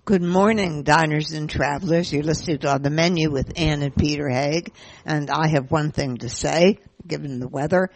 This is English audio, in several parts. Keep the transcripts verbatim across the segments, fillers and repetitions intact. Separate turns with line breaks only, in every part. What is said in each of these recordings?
Good morning, diners and travelers. You're listening to On the Menu with Ann and Peter Haig, and I have one thing to say, given the weather.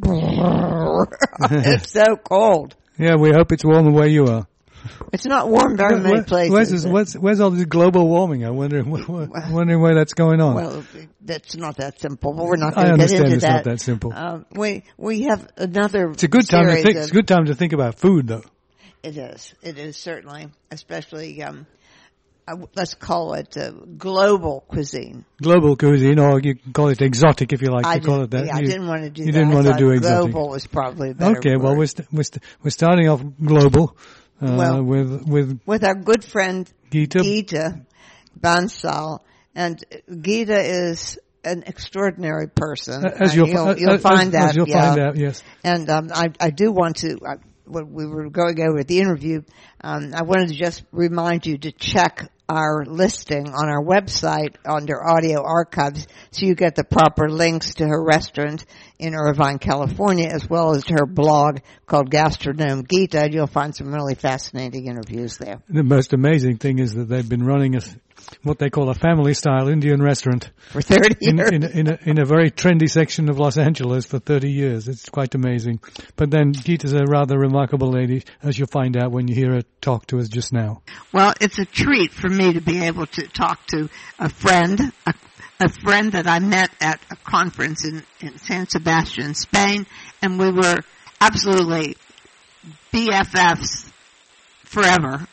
It's so cold.
Yeah, we hope it's warm the way you are.
It's not warm very
where,
many
where,
places.
Where's, this, where's, where's all this global warming? I'm wondering, wondering where that's going on.
Well, that's not that simple, but we're not going to get into
it's
that.
Not that simple.
Um, we we have another.
It's a good time to think.
Of,
it's a good time to think about food, though.
It is. It is certainly, especially. Um, let's call it uh, global cuisine.
Global cuisine, or you can call it exotic if you like
I
to call it that.
Yeah,
you,
I didn't want to do
you
that.
You didn't want to do exotic.
Global was probably a better
Okay,
word.
well, we're, st- we're, st- we're starting off global uh,
well,
with, with...
With our good friend
Geeta.
Geeta Bansal. And Geeta is an extraordinary person.
Uh, as you'll,
you'll,
uh,
you'll
as,
find
as,
out.
As you'll
yeah.
find out, yes.
And um, I, I do want to... I, when we were going over the interview, um, I wanted to just remind you to check our listing on our website under audio archives so you get the proper links to her restaurant in Irvine, California, as well as her blog called Gastronome Geeta, and you'll find some really fascinating interviews there.
The most amazing thing is that they've been running a, what they call a family-style Indian restaurant
for thirty
in,
years.
In, in, in, a, in a very trendy section of Los Angeles for thirty years. It's quite amazing. But then Geeta's a rather remarkable lady, as you'll find out when you hear her talk to us just now.
Well, it's a treat for me to be able to talk to a friend, a, a friend that I met at a conference in, in San Sebastian, Spain, and we were absolutely B F Fs forever.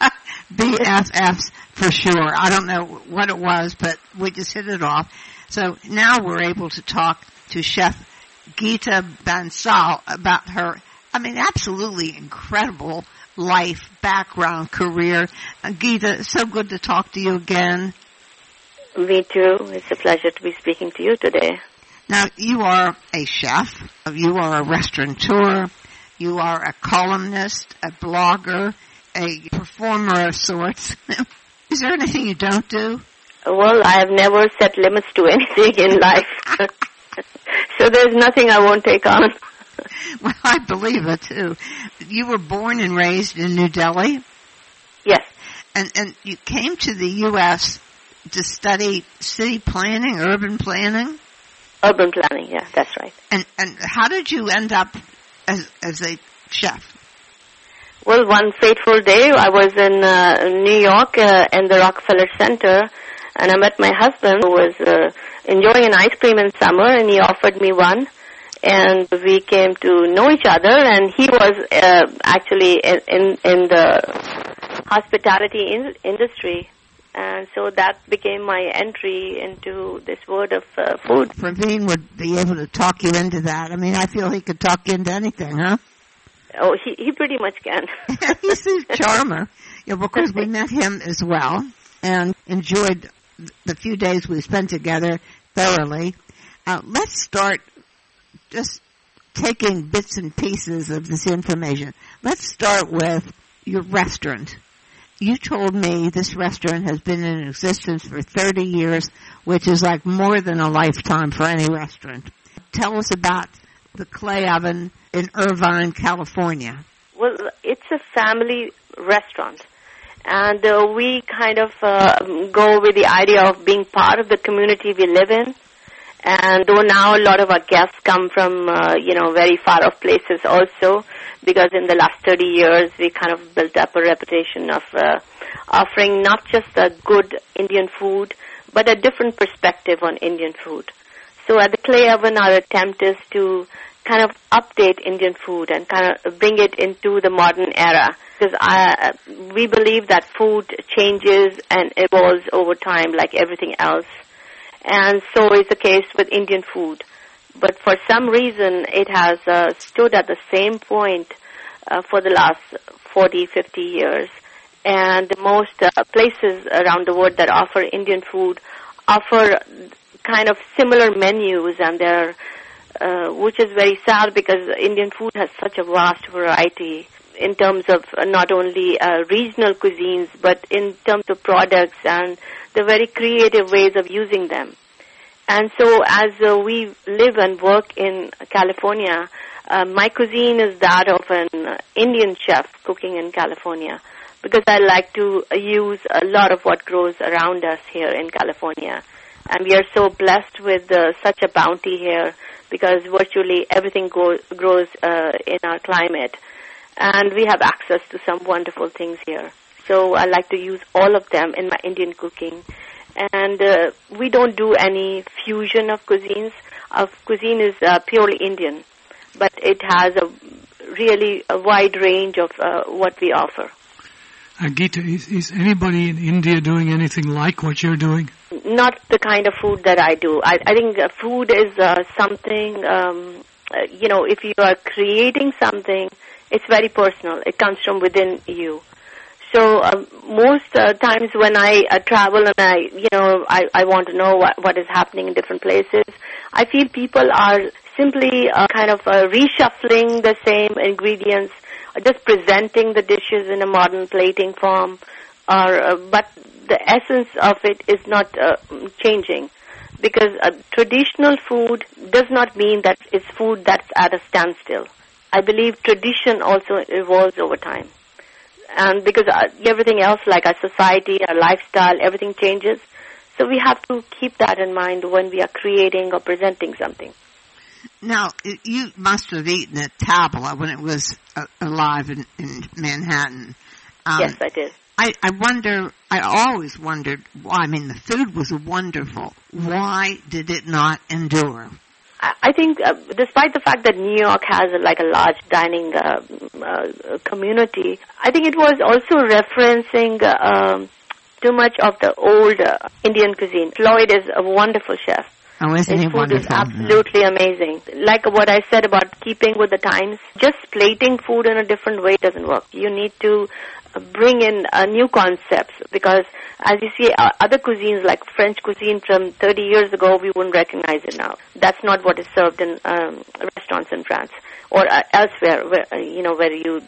B F Fs for sure. I don't know what it was, but we just hit it off. So now we're able to talk to Chef Geeta Bansal about her, I mean, absolutely incredible life, background, career. Uh, Geeta, so good to talk to you again.
Me too. It's a pleasure to be speaking to you today.
Now, you are a chef. You are a restaurateur. You are a columnist, a blogger, a performer of sorts. Is there anything you don't do?
Well, I have never set limits to anything in life. So there's nothing I won't take on.
Well, I believe it, too. You were born and raised in New Delhi?
Yes.
And and you came to the U S to study city planning, urban planning?
Urban planning, yeah, that's right.
And and how did you end up as as a chef?
Well, one fateful day, I was in uh, New York uh, in the Rockefeller Center, and I met my husband who was uh, enjoying an ice cream in summer, and he offered me one. And we came to know each other, and he was uh, actually in, in in the hospitality in, industry, and so that became my entry into this world of uh, food.
Praveen would be able to talk you into that. I mean, I feel he could talk you into anything, huh?
Oh, he he pretty much can.
He's a charmer, yeah, because we met him as well and enjoyed the few days we spent together thoroughly. Uh, let's start just taking bits and pieces of this information. Let's start with your restaurant. You told me this restaurant has been in existence for thirty years, which is like more than a lifetime for any restaurant. Tell us about the Clay Oven in Irvine, California.
Well, it's a family restaurant, and uh, we kind of uh, go with the idea of being part of the community we live in. And though now a lot of our guests come from, uh, you know, very far off places also, because in the last thirty years we kind of built up a reputation of uh, offering not just a good Indian food, but a different perspective on Indian food. So at the Clay Oven, our attempt is to kind of update Indian food and kind of bring it into the modern era. Because I, we believe that food changes and evolves over time like everything else. And so is the case with Indian food. But for some reason, it has uh, stood at the same point uh, for the last forty, fifty years. And most uh, places around the world that offer Indian food offer kind of similar menus, and they're, uh, which is very sad because Indian food has such a vast variety in terms of not only uh, regional cuisines, but in terms of products and the very creative ways of using them. And so as uh, we live and work in California, uh, my cuisine is that of an Indian chef cooking in California. because I like to use a lot of what grows around us here in California. And we are so blessed with uh, such a bounty here because virtually everything go- grows uh, in our climate. And we have access to some wonderful things here. So I like to use all of them in my Indian cooking. And uh, we don't do any fusion of cuisines. Our cuisine is uh, purely Indian, but it has a really a wide range of uh, what we offer.
Uh, Geeta, is, is anybody in India doing anything like what you're doing?
Not the kind of food that I do. I, I think uh, food is uh, something, um, uh, you know, if you are creating something, it's very personal. It comes from within you. So uh, most uh, times when I uh, travel and I, you know, I, I want to know what, what is happening in different places, I feel people are simply uh, kind of uh, reshuffling the same ingredients, just presenting the dishes in a modern plating form, or uh, but the essence of it is not uh, changing, because uh, traditional food does not mean that it's food that's at a standstill. I believe tradition also evolves over time, and because uh, everything else, like our society, our lifestyle, everything changes, so we have to keep that in mind when we are creating or presenting something.
Now, you must have eaten at Tabla when it was uh, alive in, in Manhattan. Um,
yes, I did.
I, I wonder, I always wondered why, I mean, the food was wonderful. Why did it not endure?
I, I think, uh, despite the fact that New York has a, like a large dining uh, uh, community, I think it was also referencing uh, um, too much of the old uh, Indian cuisine. Floyd is a wonderful chef.
Oh, isn't
His
he
food
wonderful?
is absolutely amazing. Like what I said about keeping with the times, just plating food in a different way doesn't work. You need to bring in uh, new concepts, because as you see, uh, other cuisines like French cuisine from thirty years ago, we wouldn't recognize it now. That's not what is served in um, restaurants in France or uh, elsewhere, where, uh, you know, where you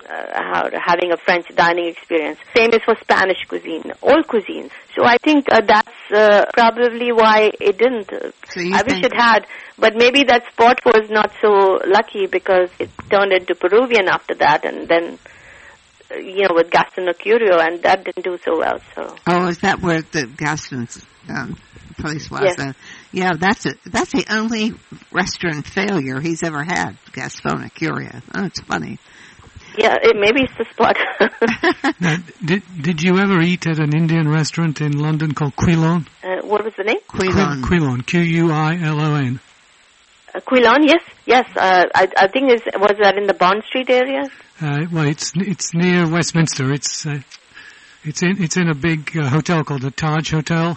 uh, having a French dining experience. Same is for Spanish cuisine, all cuisines. So I think uh, that's uh, probably why it didn't.
So you
I wish it had, but maybe that spot was not so lucky because it turned into Peruvian after that, and then, uh, you know, with Gaston Mercurio, and that didn't do so well. So.
Oh, is that where the Gaston's um, place was?
Yes.
Uh, yeah, that's a, that's the only restaurant failure he's ever had, Gaston Mercurio. Oh, it's funny.
Yeah, it, maybe it's the spot.
Now, did did you ever eat at an Indian restaurant in London called Quilon?
Uh, what was the name?
Quilon.
Quilon, Q U I L O N.
Uh, Quilon, yes, yes. Uh, I, I think is was that in the Bond Street area?
Uh, well, it's it's near Westminster. It's uh, it's in it's in a big uh, hotel called the Taj Hotel.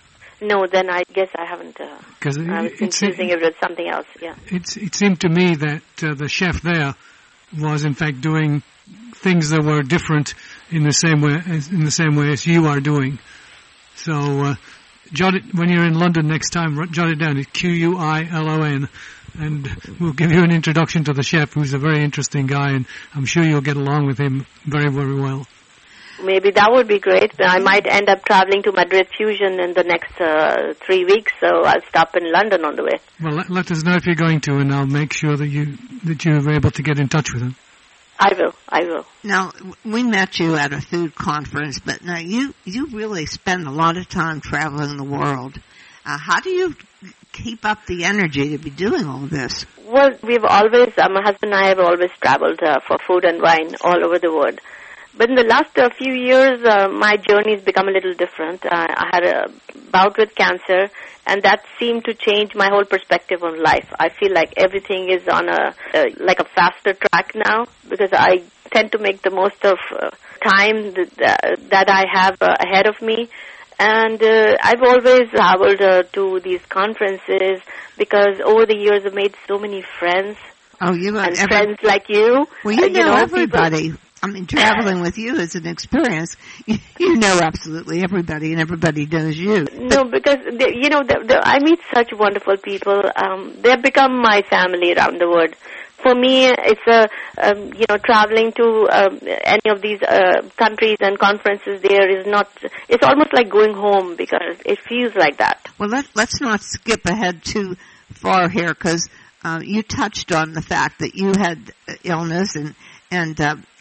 No, then I guess I haven't. Uh,
Because
I was confusing it with something else. Yeah.
It's it seemed to me that uh, the chef there was in fact doing things that were different in the same way as, in the same way as you are doing. So, uh, jot it, when you're in London next time, jot it down. It's Q U I L O N, and we'll give you an introduction to the chef, who's a very interesting guy, and I'm sure you'll get along with him very, very well.
Maybe that would be great. I might end up traveling to Madrid Fusion in the next uh, three weeks, so I'll stop in London on the way.
Well, let, let us know if you're going to, and I'll make sure that you that you're able to get in touch with him.
I will. I will.
Now, we met you at a food conference, but now you you really spend a lot of time traveling the world. Uh, how do you keep up the energy to be doing all this?
Well, we've always, uh, my husband and I have always traveled uh, for food and wine all over the world. But in the last uh, few years, uh, my journey has become a little different. Uh, I had a bout with cancer, and that seemed to change my whole perspective on life. I feel like everything is on a uh, like a faster track now, because I tend to make the most of uh, time that, that I have uh, ahead of me. And uh, I've always traveled uh, to these conferences because over the years I've made so many friends.
Oh, you
and
every,
friends like you.
Well, you,
uh,
know,
you know
everybody.
People.
I mean, traveling with you is an experience. You, you know absolutely everybody, and everybody knows you.
No, because, they, you know, the, the, I meet such wonderful people. Um, they've become my family around the world. For me, it's a, um, you know, traveling to um, any of these uh, countries and conferences there is not, it's almost like going home because it feels like that.
Well, let, let's not skip ahead too far here, because uh, you touched on the fact that you had illness and, and uh,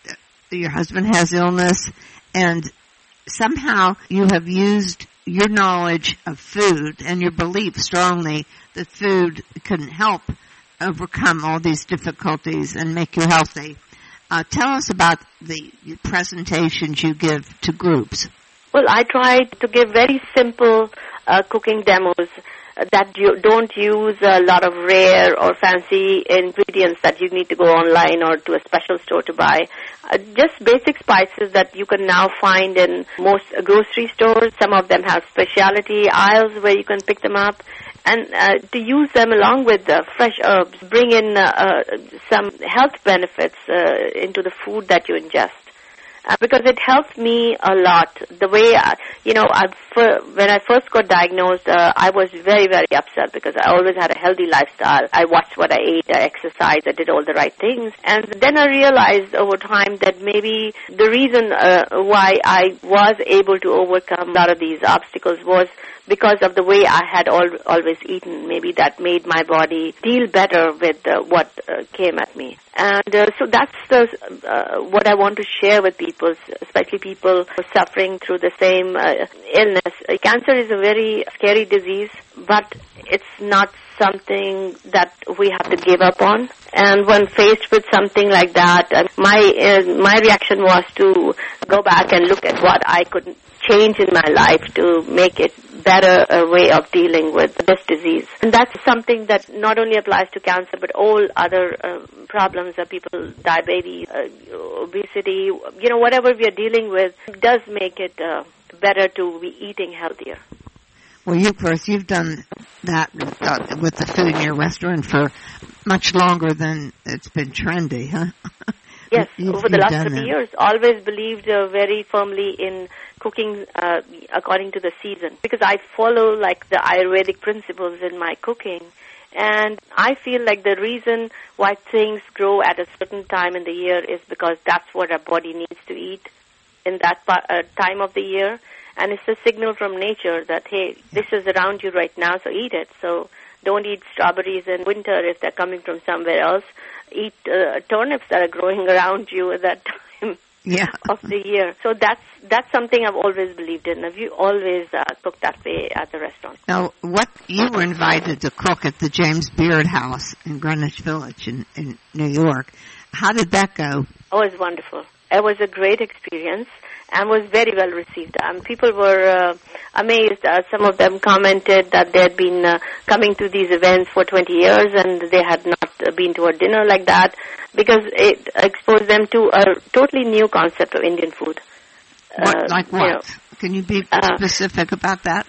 your husband has illness, and somehow you have used your knowledge of food and your belief strongly that food can help overcome all these difficulties and make you healthy. Uh, tell us about the presentations you give to groups.
Well, I try to give very simple uh, cooking demos that you don't use a lot of rare or fancy ingredients that you need to go online or to a special store to buy. Uh, just basic spices that you can now find in most grocery stores. Some of them have specialty aisles where you can pick them up. And uh, to use them along with uh, fresh herbs, bring in uh, uh, some health benefits uh, into the food that you ingest. Uh, because it helps me a lot. The way, I, you know, I, when I first got diagnosed, uh, I was very, very upset because I always had a healthy lifestyle. I watched what I ate, I exercised, I did all the right things. And then I realized over time that maybe the reason uh, why I was able to overcome a lot of these obstacles was because of the way I had al- always eaten. Maybe that made my body deal better with uh, what uh, came at me. And uh, so that's the, uh, what I want to share with people, especially people who are suffering through the same uh, illness. Uh, cancer is a very scary disease, but it's not something that we have to give up on. And when faced with something like that, uh, my uh, my reaction was to go back and look at what I could change in my life to make it better a way of dealing with this disease. And that's something that not only applies to cancer, but all other uh, problems that people, diabetes, uh, obesity, you know, whatever we are dealing with, does make it uh, better to be eating healthier.
Well, you, of course, you've done that with, uh, with the food in your restaurant for much longer than it's been trendy, huh?
Yes,
you've,
over the last thirty
that.
years, always believed uh, very firmly in cooking uh, according to the season, because I follow like the Ayurvedic principles in my cooking, and I feel like the reason why things grow at a certain time in the year is because that's what our body needs to eat in that pa- uh, time of the year, and it's a signal from nature that, hey, this is around you right now, so eat it. So don't eat strawberries in winter if they're coming from somewhere else. Eat uh, turnips that are growing around you at that time
yeah.
of the year. So that's that's something I've always believed in. Have you always uh, cooked that way at the restaurant?
Now, what you were invited to cook at the James Beard House in Greenwich Village in, in New York. How did that go?
Oh, it was wonderful. It was a great experience and was very well received. Um, people were uh, amazed. Uh, some of them commented that they had been uh, coming to these events for twenty years and they had not uh, been to a dinner like that, because it exposed them to a totally new concept of Indian food.
What,
uh,
like what?
You know,
Can you be
uh,
specific about that?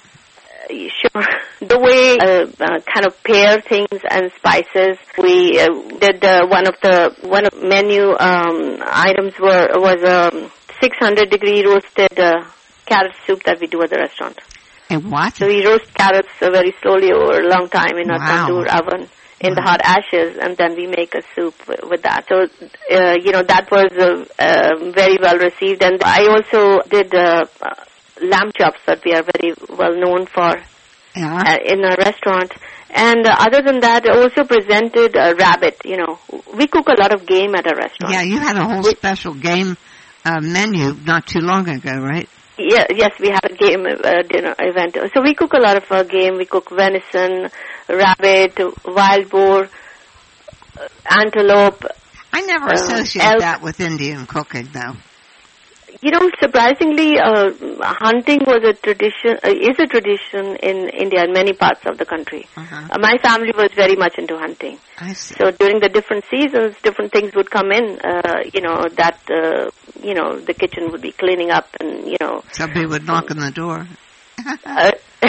Sure. The way uh, uh, kind of pair things and spices. We uh, did uh, one of the one of menu um, items were was a um, six hundred degree roasted uh, carrot soup that we do at the restaurant.
And what?
So we roast carrots uh, very slowly over a long time in a
wow.
tandoor oven in
wow.
the hot ashes, and then we make a soup w- with that. So, uh, you know, that was uh, uh, very well received. And I also did uh, uh, lamb chops that we are very well known for
yeah.
uh, in a restaurant. And uh, other than that, I also presented a rabbit. You know, we cook a lot of game at a restaurant.
Yeah, you had a whole
we,
special game uh, menu not too long ago, right?
Yeah, yes, we had a game uh, dinner event. So we cook a lot of uh, game. We cook venison, rabbit, wild boar, uh, antelope.
I never
uh,
associate
elk.
that with Indian cooking, though.
You know, surprisingly, uh, hunting was a tradition, uh, is a tradition in India and many parts of the country.
Uh-huh.
Uh, my family was very much into hunting.
I see.
So during the different seasons, different things would come in, uh, you know, that, uh, you know, the kitchen would be cleaning up and, you know.
Somebody would knock on the door.
uh,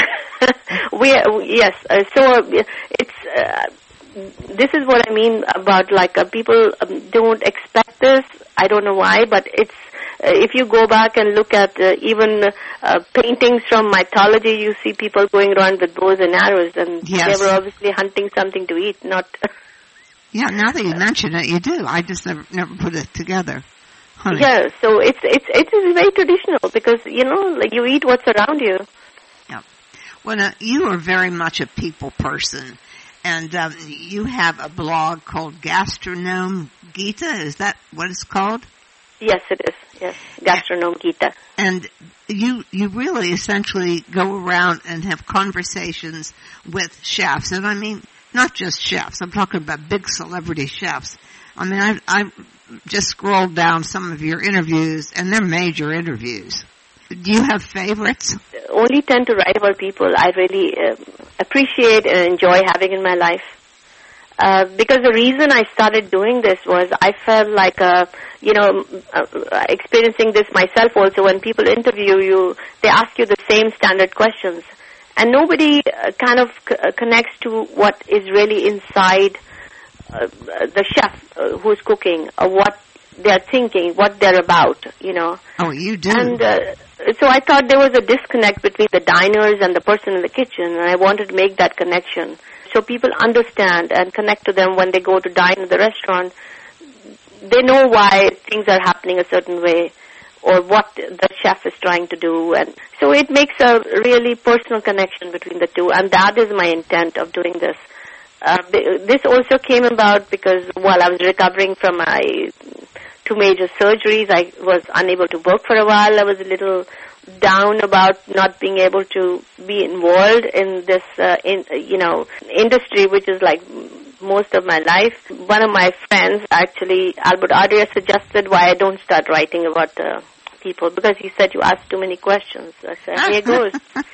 we, yes, uh, so uh, it's, uh, this is what I mean about, like, uh, people um, don't expect this. I don't know why, but it's, uh, if you go back and look at uh, even uh, paintings from mythology, you see people going around with bows and arrows, and
yes.
they were obviously hunting something to eat, not...
Yeah, now that you mention it, you do. I just never never put it together. Honey.
Yeah, so it's it's it is very traditional because, you know, like you eat what's around you.
Yeah. Well, now, you are very much a people person, and um, you have a blog called Gastronome Gita. Is that what it's called?
Yes, it is. Yes, Gastronome Gita.
And you you really essentially go around and have conversations with chefs, and I mean not just chefs. I'm talking about big celebrity chefs. I mean, I I just scrolled down some of your interviews, and they're major interviews. Do you have favorites?
Only tend to write about people I really uh, appreciate and enjoy having in my life. Uh, because the reason I started doing this was I felt like, uh, you know, uh, experiencing this myself also. When people interview you, they ask you the same standard questions, and nobody uh, kind of c- connects to what is really inside uh, the chef uh, who's cooking, or what they're thinking, what they're about, you know.
Oh, you do.
And uh, so I thought there was a disconnect between the diners and the person in the kitchen, and I wanted to make that connection so people understand and connect to them when they go to dine in the restaurant. They know why things are happening a certain way or what the chef is trying to do. And so it makes a really personal connection between the two, and that is my intent of doing this. Uh, this also came about because while I was recovering from my two major surgeries, I was unable to work for a while. I was a little down about not being able to be involved in this, uh, in, you know, industry, which is like most of my life. One of my friends, actually, Albert Adria, suggested why I don't start writing about uh, people, because he said you ask too many questions. I said, here goes.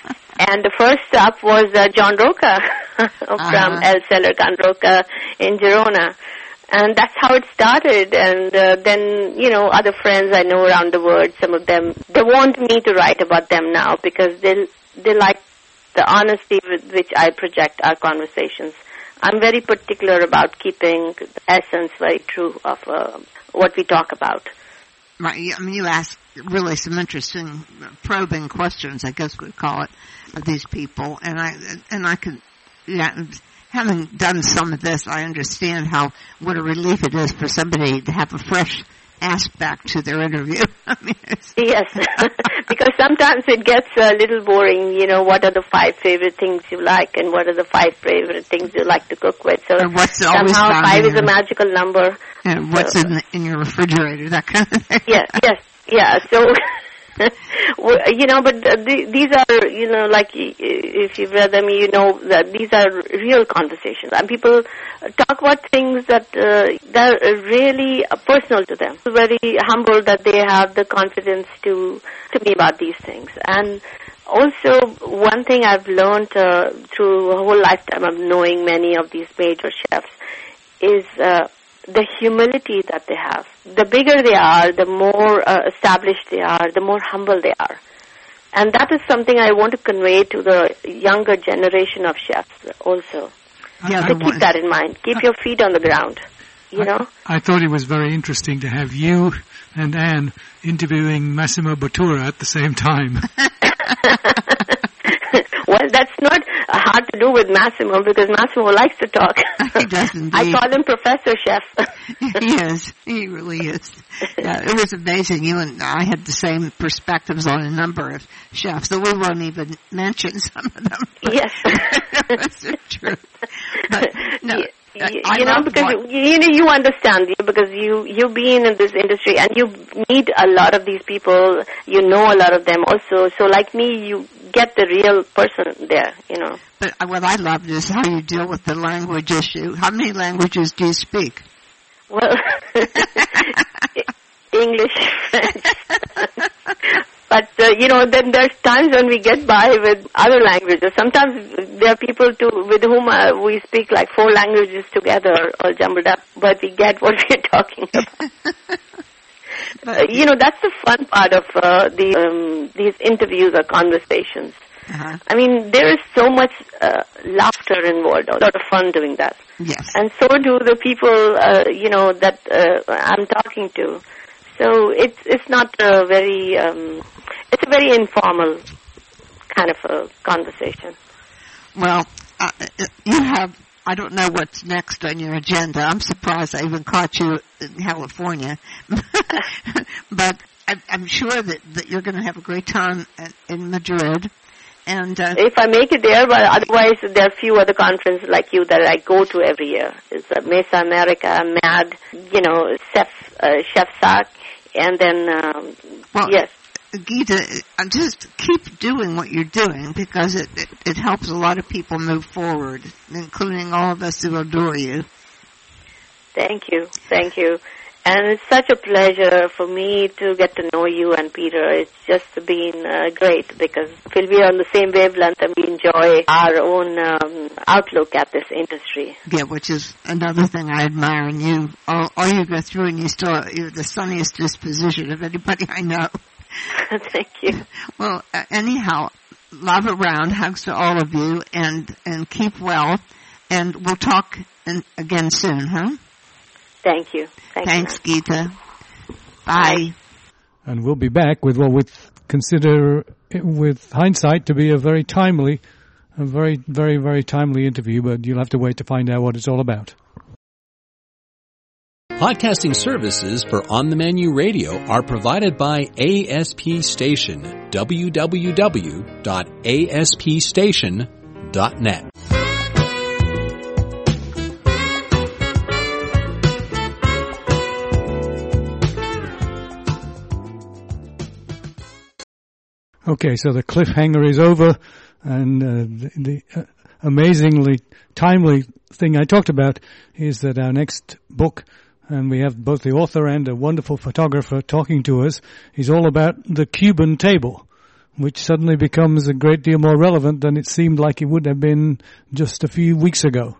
And the first stop was uh, John Roca from uh-huh. El Cellar Can Roca in Girona. And that's how it started. And uh, then, you know, other friends I know around the world, some of them, they want me to write about them now because they they like the honesty with which I project our conversations. I'm very particular about keeping the essence very true of uh, what we talk about.
Right. I mean, you ask really some interesting probing questions, I guess we'd call it, of these people. And I, and I can, yeah, having done some of this, I understand how, what a relief it is for somebody to have a fresh aspect to their interview. I mean,
yes, because sometimes it gets a little boring, you know, what are the five favorite things you like and what are the five favorite things you like to cook with. So
and what's
somehow five is a magical number.
And what's so, in, the, in your refrigerator, that kind of thing.
Yeah, yes, yeah, so... you know, but uh, th- these are, you know, like if you've read them, you know that these are real conversations. And people talk about things that uh, that are really uh, personal to them. Very humble that they have the confidence to to me about these things. And also, one thing I've learned uh, through a whole lifetime of knowing many of these major chefs is uh, the humility that they have. The bigger they are, the more uh, established they are, the more humble they are. And that is something I want to convey to the younger generation of chefs also.
Yeah,
to keep that in mind. Keep your feet on the ground, you
I,
know?
I thought it was very interesting to have you and Anne interviewing Massimo Bottura at the same time.
Well, that's not hard to do with Massimo because Massimo likes to talk.
He does indeed.
I call him Professor Chef.
He is. He really is. Yeah, it was amazing. You and I had the same perspectives on a number of chefs, though we won't even mention some of them.
Yes.
That's true. But, no.
Yeah. You, you know, because you, you know you understand because you you've been in this industry and you meet a lot of these people. You know a lot of them also. So, like me, you get the real person there. You know.
But what I loved is how you deal with the language issue. How many languages do you speak?
Well, English, French. But, uh, you know, then there's times when we get by with other languages. Sometimes there are people to, with whom uh, we speak like four languages together, all jumbled up, but we get what we're talking about. uh, you know, that's the fun part of uh, the, um, these interviews or conversations.
Uh-huh.
I mean, there is so much uh, laughter involved, a lot of fun doing that.
Yes.
And so do the people, uh, you know, that uh, I'm talking to. So it's it's not a very um, it's a very informal kind of a conversation.
Well, uh, you have I don't know what's next on your agenda. I'm surprised I even caught you in California, but I, I'm sure that, that you're going to have a great time at, in Madrid. And uh,
if I make it there, but otherwise there are a few other conferences like you that I go to every year. It's uh, Mesa America, M A D, you know, Chef uh, Chef Sac. And then, um,
well,
yes.
Geeta, just keep doing what you're doing because it, it, it helps a lot of people move forward, including all of us who adore you.
Thank you. Thank you. And it's such a pleasure for me to get to know you and Peter. It's just been uh, great because we'll be on the same wavelength and we enjoy our own um, outlook at this industry.
Yeah, which is another thing I admire in you. All, all you go through and you still, you're the sunniest disposition of anybody I know.
Thank you.
Well, uh, anyhow, love around, hugs to all of you, and, and keep well. And we'll talk in, again soon, huh?
Thank you. Thank
Thanks,
you.
Geeta. Bye.
And we'll be back with what we consider, with hindsight, to be a very timely, a very, very, very timely interview, but you'll have to wait to find out what it's all about.
Podcasting services for On the Menu Radio are provided by A S P Station, w w w dot a s p station dot net.
Okay, so the cliffhanger is over, and uh, the, the uh, amazingly timely thing I talked about is that our next book, and we have both the author and a wonderful photographer talking to us, is all about the Cuban table, which suddenly becomes a great deal more relevant than it seemed like it would have been just a few weeks ago.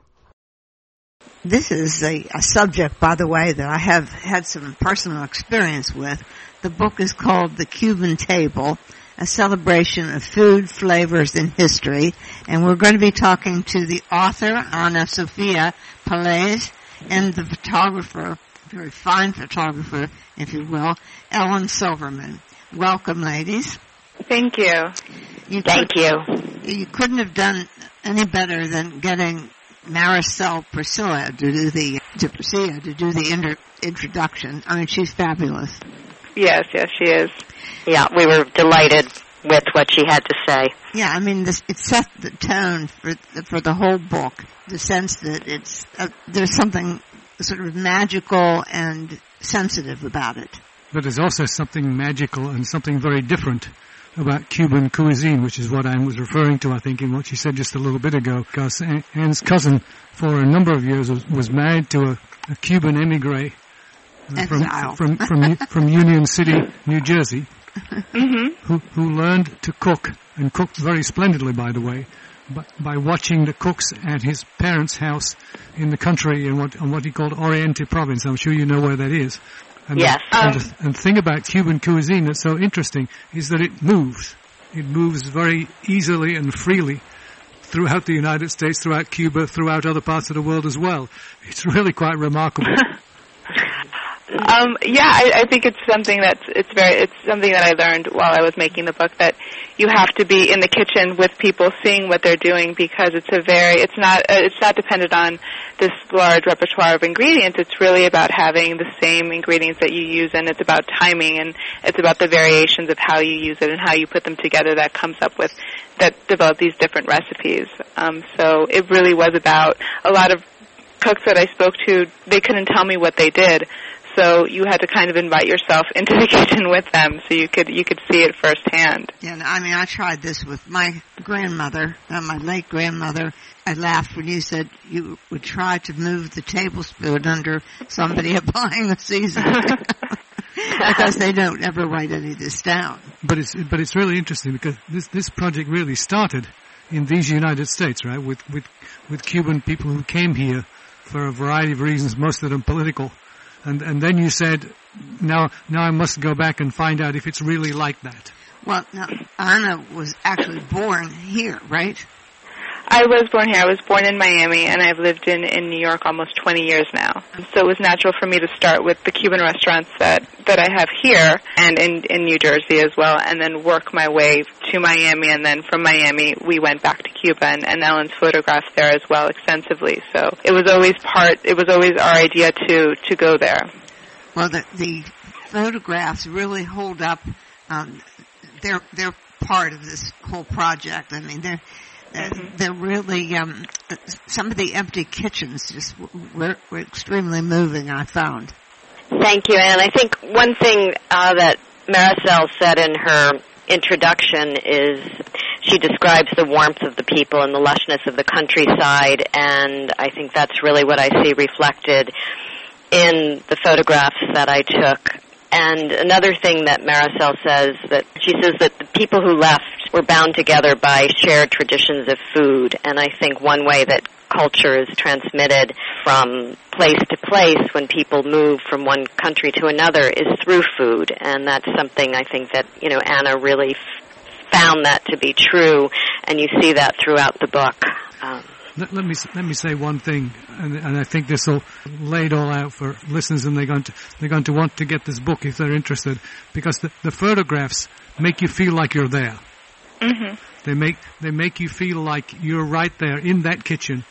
This is a, a subject, by the way, that I have had some personal experience with. The book is called The Cuban Table, a celebration of food, flavors, and history. And we're going to be talking to the author, Ana Sofia Pelaez, and the photographer, very fine photographer, if you will, Ellen Silverman. Welcome, ladies.
Thank you.
you
Thank
could,
you.
You couldn't have done any better than getting Maricel Priscilla to do the to Priscilla to do the inter, introduction. I mean, she's fabulous.
Yes, yes, she is.
Yeah, we were delighted with what she had to say.
Yeah, I mean, this, it set the tone for for the whole book. The sense that it's uh, there's something sort of magical and sensitive about it.
But there's also something magical and something very different about Cuban cuisine, which is what I was referring to, I think, in what she said just a little bit ago. Because Anne's cousin, for a number of years, was, was married to a, a Cuban emigre uh, from, from, from, from Union City, New Jersey,
mm-hmm.
who, who learned to cook, and cooked very splendidly, by the way, by, by watching the cooks at his parents' house in the country in what, on what he called Oriente Province. I'm sure you know where that is. And
yes.
The,
um,
and, the, and the thing about Cuban cuisine that's so interesting is that it moves. It moves very easily and freely throughout the United States, throughout Cuba, throughout other parts of the world as well. It's really quite remarkable.
Um, yeah, I, I think it's something that's it's very it's something that I learned while I was making the book, that you have to be in the kitchen with people, seeing what they're doing, because it's a very it's not uh, it's not dependent on this large repertoire of ingredients. It's really about having the same ingredients that you use, and it's about timing, and it's about the variations of how you use it and how you put them together that comes up with that develop these different recipes. Um, so it really was about a lot of cooks that I spoke to. They couldn't tell me what they did. So you had to kind of invite yourself into the kitchen with them, so you could you could see it firsthand.
Yeah, I mean, I tried this with my grandmother, uh, my late grandmother. I laughed when you said you would try to move the tablespoon under somebody applying the seasoning, because they don't ever write any of this down.
But it's but it's really interesting, because this this project really started in these United States, right? With with with Cuban people who came here for a variety of reasons, most of them political. And and then you said, now now I must go back and find out if it's really like that.
Well, now, Anna was actually born here, right?
I was born here. I was born in Miami, and I've lived in, in New York almost twenty years now. So it was natural for me to start with the Cuban restaurants that, that I have here and in, in New Jersey as well, and then work my way to Miami, and then from Miami we went back to Cuba, and, and Ellen's photographed there as well extensively. So it was always part, it was always our idea to, to go there.
Well, the, the photographs really hold up. Um, they're, they're part of this whole project. I mean, they're, Mm-hmm. They're really, um, some of the empty kitchens just were, were extremely moving, I found.
Thank you, Anne. I think one thing uh, that Maricel said in her introduction is she describes the warmth of the people and the lushness of the countryside, and I think that's really what I see reflected in the photographs that I took. And another thing that Maricel says, that she says that the people who left were bound together by shared traditions of food, and I think one way that culture is transmitted from place to place when people move from one country to another is through food, and that's something I think that, you know, Anna really f- found that to be true, and you see that throughout the book. Um,
Let, let me let me say one thing, and, and I think this will lay it all out for listeners, and they're going to they're going to want to get this book if they're interested, because the, the photographs make you feel like you're there.
Mm-hmm.
They make they make you feel like you're right there in that kitchen,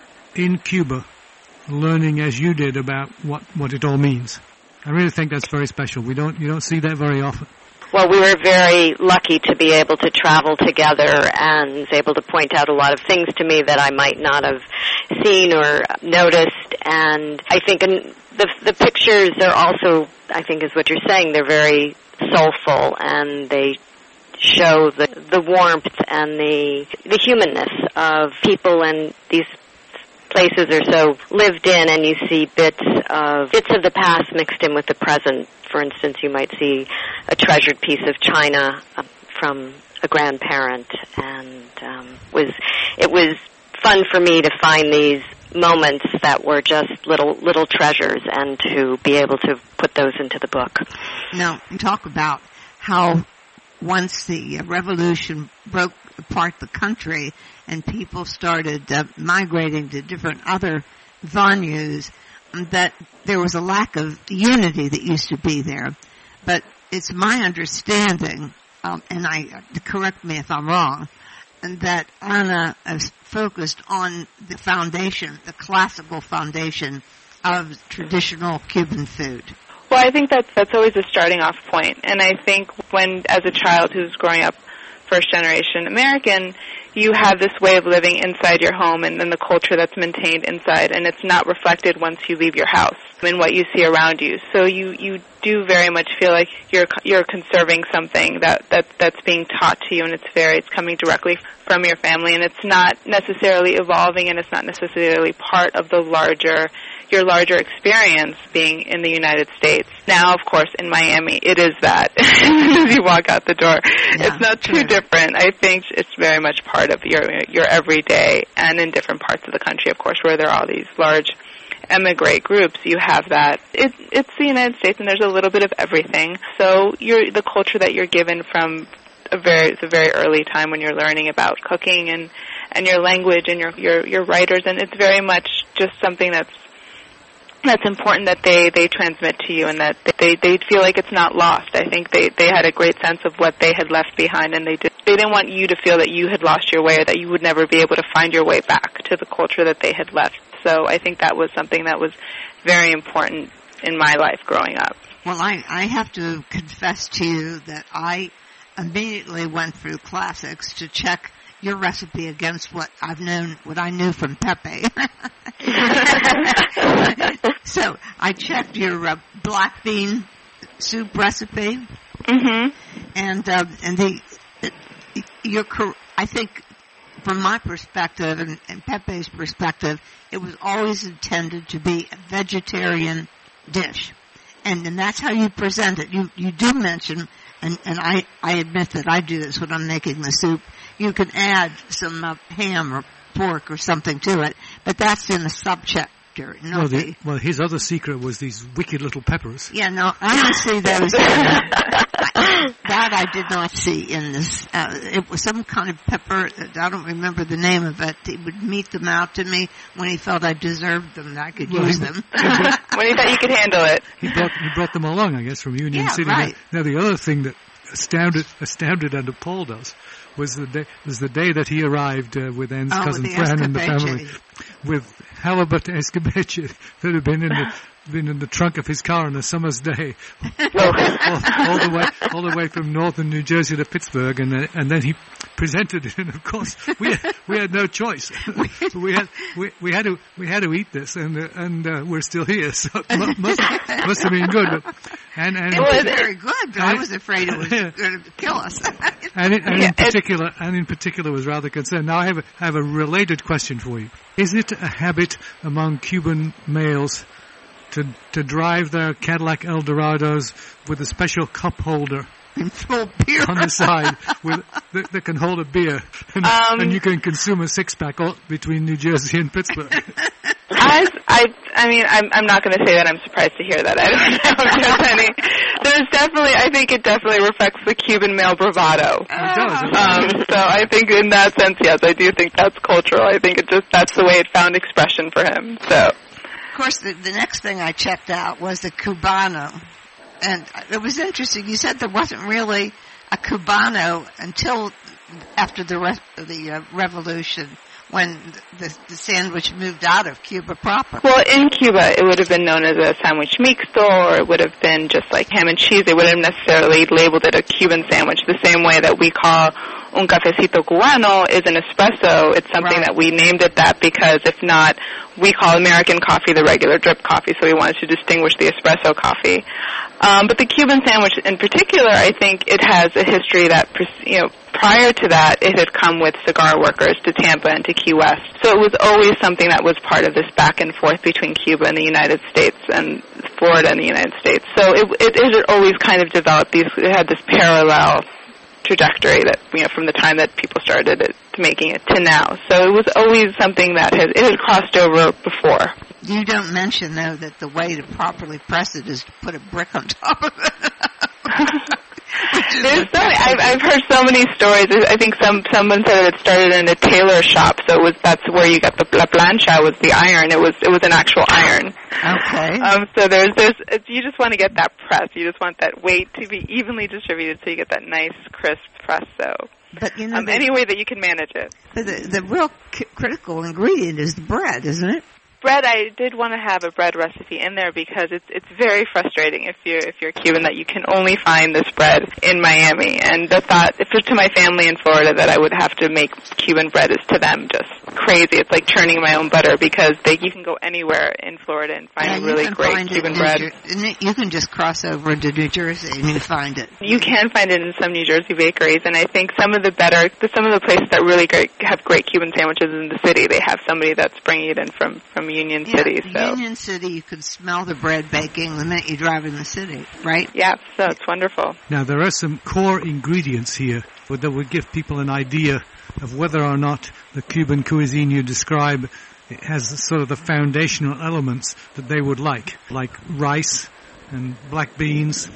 in Cuba, learning as you did about what, what it all means. I really think that's very special. We don't you don't see that very often.
Well, we were very lucky to be able to travel together and was able to point out a lot of things to me that I might not have seen or noticed. And I think in the the pictures are also, I think is what you're saying, they're very soulful, and they show the the warmth and the the humanness of people, and these places are so lived in, and you see bits of bits of the past mixed in with the present. For instance, you might see a treasured piece of china from a grandparent, and um, was it was fun for me to find these moments that were just little little treasures, and to be able to put those into the book.
Now, you talk about how once the revolution broke apart the country and people started uh, migrating to different other venues, that there was a lack of unity that used to be there. But it's my understanding, um, and I correct me if I'm wrong, and that Anna is focused on the foundation, the classical foundation of traditional Cuban food.
Well, I think that's that's always a starting off point. And I think when, as a child who's growing up first generation American, you have this way of living inside your home and then the culture that's maintained inside, and it's not reflected once you leave your house in what you see around you. So you, you do very much feel like you're you're conserving something that, that that's being taught to you, and it's very it's coming directly from your family, and it's not necessarily evolving, and it's not necessarily part of the larger your larger experience being in the United States. Now, of course, in Miami, it is that as you walk out the door. Yeah, it's not too sure. different. I think it's very much part of your your everyday, and in different parts of the country, of course, where there are all these large emigre groups, you have that. It, it's the United States, and there's a little bit of everything. So you're, the culture that you're given from a very the very early time when you're learning about cooking and, and your language and your, your, your writers, and it's very much just something that's that's important that they, they transmit to you, and that they, they feel like it's not lost. I think they, they had a great sense of what they had left behind, and they did, they didn't want you to feel that you had lost your way, or that you would never be able to find your way back to the culture that they had left. So I think that was something that was very important in my life growing up.
Well, I, I have to confess to you that I immediately went through classics to check your recipe against what I've known, what I knew from Pepe. So I checked your uh, black bean soup recipe,
mm-hmm.
and uh, and the your I think from my perspective and, and Pepe's perspective, it was always intended to be a vegetarian dish, and and that's how you present it. You you do mention, and and I I admit that I do this when I'm making the soup. You can add some uh, ham or pork or something to it, but that's in the subchapter. No,
well, the, well, his other secret was these wicked little peppers.
Yeah, no, I didn't see those. I, that I did not see in this. Uh, it was some kind of pepper. I don't remember the name of it. He would mete them out to me when he felt I deserved them and I could
well,
use
he,
them.
When he thought you could handle it.
He brought, he brought them along, I guess, from Union
yeah,
City.
Right.
Now, the other thing that astounded, astounded and appalled us was the day, was the day that he arrived uh, with Anne's
oh,
cousin
with
Fran and the family, with halibut escabeche that had been in the been in the trunk of his car on a summer's day, all, all the way all the way from northern New Jersey to Pittsburgh, and uh, and then he presented it. And of course, we had, we had no choice. we had we, we had to we had to eat this, and uh, and uh, we're still here. So it must must have been good. But, and and
it was very good, but I was afraid it was going to kill us.
and in, and in particular, and in particular, was rather concerned. Now I have a, I have a related question for you. Is it a habit among Cuban males to to drive their Cadillac Eldorados with a special cup holder
and full beer
on the side with that, that can hold a beer, and,
um,
and you can consume a six pack all, between New Jersey and Pittsburgh?
I, I, I mean, I'm, I'm not going to say that I'm surprised to hear that. I don't know if there's any. There's definitely, I think it definitely reflects the Cuban male bravado.
It does.
Um, so I think in that sense, yes, I do think that's cultural. I think it just, that's the way it found expression for him. So.
Of course, the, the next thing I checked out was the Cubano. And it was interesting. You said there wasn't really a Cubano until after the rest of the uh, revolution, when the, the sandwich moved out of Cuba proper.
Well, in Cuba, it would have been known as a sandwich mixto, or it would have been just like ham and cheese. They wouldn't have necessarily labeled it a Cuban sandwich the same way that we call un cafecito cubano is an espresso. It's something
Right.
that we named it that because if not, we call American coffee the regular drip coffee, so we wanted to distinguish the espresso coffee. Um, but the Cuban sandwich in particular, I think it has a history that, you know, prior to that, it had come with cigar workers to Tampa and to Key West. So it was always something that was part of this back and forth between Cuba and the United States and Florida and the United States. So it, it, it had always kind of developed these, it had this parallel trajectory that, you know, from the time that people started it, to making it to now. So it was always something that has, it had crossed over before.
You don't mention, though, that the way to properly press it is to put a brick on top of it.
There's so many, I've, I've heard so many stories. I think some someone said it started in a tailor shop, so it was that's where you got the la plancha was the iron. It was it was an actual iron.
Okay.
Um. So there's there's it's, you just want to get that press. You just want that weight to be evenly distributed, so you get that nice crisp press. So.
But you know,
um,
the,
any way that you can manage it.
the the real c- critical ingredient is the bread, isn't it?
Bread, I did want to have a bread recipe in there because it's it's very frustrating if you're if you're Cuban that you can only find this bread in Miami. And the thought, if it's to my family in Florida, that I would have to make Cuban bread is to them just crazy. It's like churning my own butter because they you can go anywhere in Florida and find
Yeah,
a
you
really
can
great
find
Cuban
it in
bread.
New Jer- and it- you can just cross over into New Jersey and you find it.
You can find it in some New Jersey bakeries, and I think some of the better, some of the places that really great, have great Cuban sandwiches in the city, they have somebody that's bringing it in from from Union
Yeah,
City. So.
Union City, you could smell the bread baking the minute you drive in the city, right?
Yeah, so it's wonderful.
Now, there are some core ingredients here that would give people an idea of whether or not the Cuban cuisine you describe has sort of the foundational elements that they would like, like rice and black beans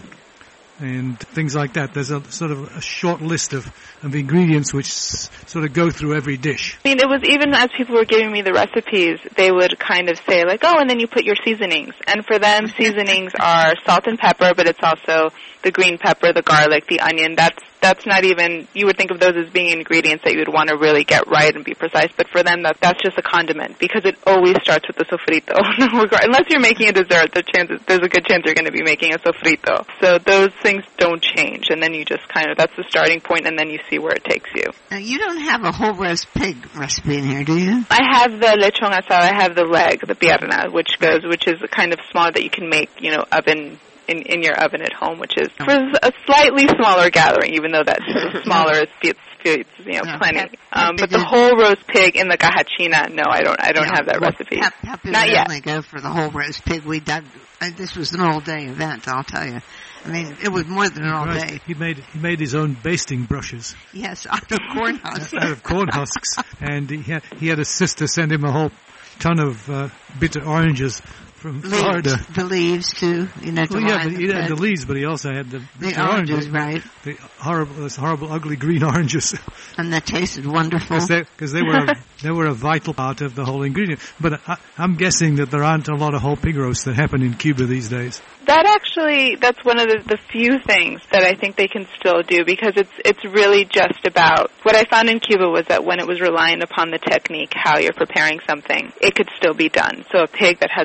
and things like that. There's a sort of a short list of, of ingredients which s- sort of go through every dish.
I mean, it was even as people were giving me the recipes, they would kind of say, like, oh, and then you put your seasonings. And for them, seasonings are salt and pepper, but it's also the green pepper, the garlic, the onion. That's that's not even, you would think of those as being ingredients that you would want to really get right and be precise, but for them, that that's just a condiment, because it always starts with the sofrito. Unless you're making a dessert, the chances, there's a good chance you're going to be making a sofrito. So those things don't change, and then you just kind of, that's the starting point, and then you see where it takes you.
Now, you don't have a whole roast pig recipe in here, do you?
I have the lechon asado, I have the leg, the pierna, which goes, which is kind of small that you can make, you know, oven, in, in your oven at home, which is for a slightly smaller gathering, even though that smaller is, it's, it's, you know,
No,
plenty.
happy,
Um,
happy
but the
to-
whole roast pig in the cajachina, no, I don't, I don't
No,
have that
well,
recipe.
Hap- happy
Not
would
yet.
only go for the whole roast pig. We dug, uh, this was an all-day event, I'll tell you. I mean, it was more than an all
Right.
day.
He made he made his own basting brushes
Yes, out of corn husks.
out of corn husks, and he had he had a sister send him a whole ton of uh, bitter oranges from Florida.
Leaves, the leaves too, you know, to
Well, yeah,
line
but he
the
had
bed.
the leaves, but he also had the
The
bitter
oranges, right,
the horrible, those horrible, ugly green oranges,
and they tasted wonderful.
because they, 'cause they were a, they were a vital part of the whole ingredient. But I, I'm guessing that there aren't a lot of whole pig roasts that happen in Cuba these days.
That actually, that's one of the, the few things that I think they can still do, because it's it's really just about, what I found in Cuba was that when it was relying upon the technique, how you're preparing something, it could still be done. So a pig that has its own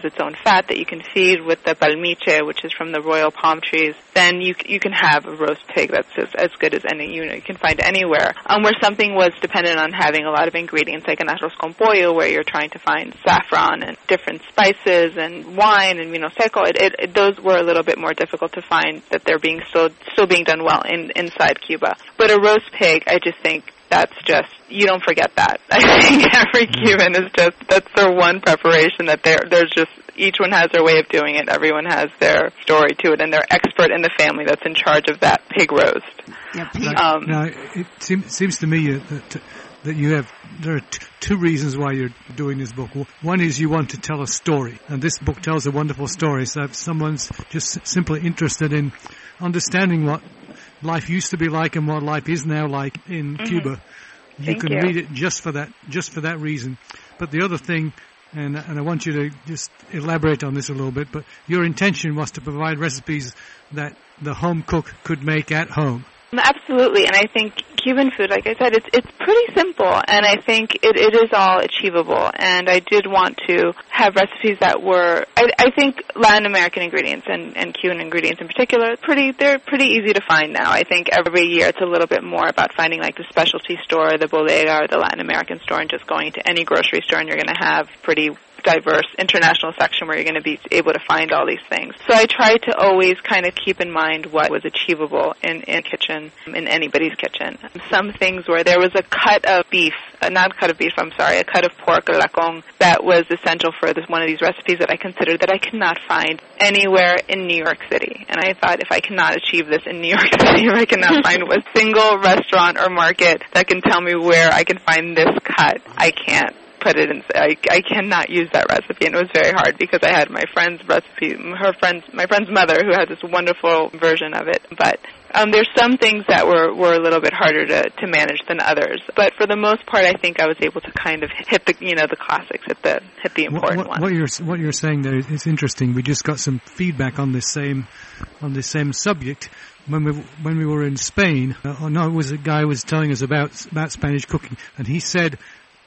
fat that you can feed with the palmiche, which is from the royal palm trees, then you you can have a roast pig that's as, as good as any you know you can find anywhere. Um, where something was dependent on having a lot of ingredients, like an arroz con pollo, where you're trying to find saffron and different spices and wine and vino seco, it, it, it, those were a little bit more difficult to find that they're being still still being done well in inside Cuba. But a roast pig, I just think that's just, you don't forget that. I think every Cuban is just, that's their one preparation that they're, there's just, each one has their way of doing it. Everyone has their story to it, and they're expert in the family that's in charge of that pig roast.
Yeah, pig.
Um, now, it seems, seems to me that, that you have, there are t- two reasons why you're doing this book. One is you want to tell a story, and this book tells a wonderful story. So if someone's just simply interested in understanding what life used to be like and what life is now like in mm-hmm. Cuba, you
Thank
can
you.
read it just for that, just for that reason. But the other thing, and, and I want you to just elaborate on this a little bit, but your intention was to provide recipes that the home cook could make at home.
Absolutely, and I think Cuban food, like I said, it's it's pretty simple, and I think it, it is all achievable. And I did want to have recipes that were, I, I think Latin American ingredients and, and Cuban ingredients in particular, pretty they're pretty easy to find now. I think every year it's a little bit more about finding like the specialty store, the bodega, or the Latin American store, and just going to any grocery store, and you're going to have pretty diverse international section where you're going to be able to find all these things. So I tried to always kind of keep in mind what was achievable in, in a kitchen, in anybody's kitchen. Some things where there was a cut of beef, uh, not a cut of beef, I'm sorry, a cut of pork, or lacon, that was essential for this, one of these recipes that I considered that I could not find anywhere in New York City. And I thought, if I cannot achieve this in New York City, if I cannot find a single restaurant or market that can tell me where I can find this cut, I can't put it in. I, I cannot use that recipe, and it was very hard because I had my friend's recipe, her friend's, my friend's mother, who had this wonderful version of it. But um, there's some things that were, were a little bit harder to, to manage than others. But for the most part, I think I was able to kind of hit the, you know, the classics, hit the hit the important
what, what,
ones.
What you're what you're saying there is interesting. We just got some feedback on this same on this same subject. When we when we were in Spain, uh, oh no, it was a guy who was telling us about about Spanish cooking, and he said,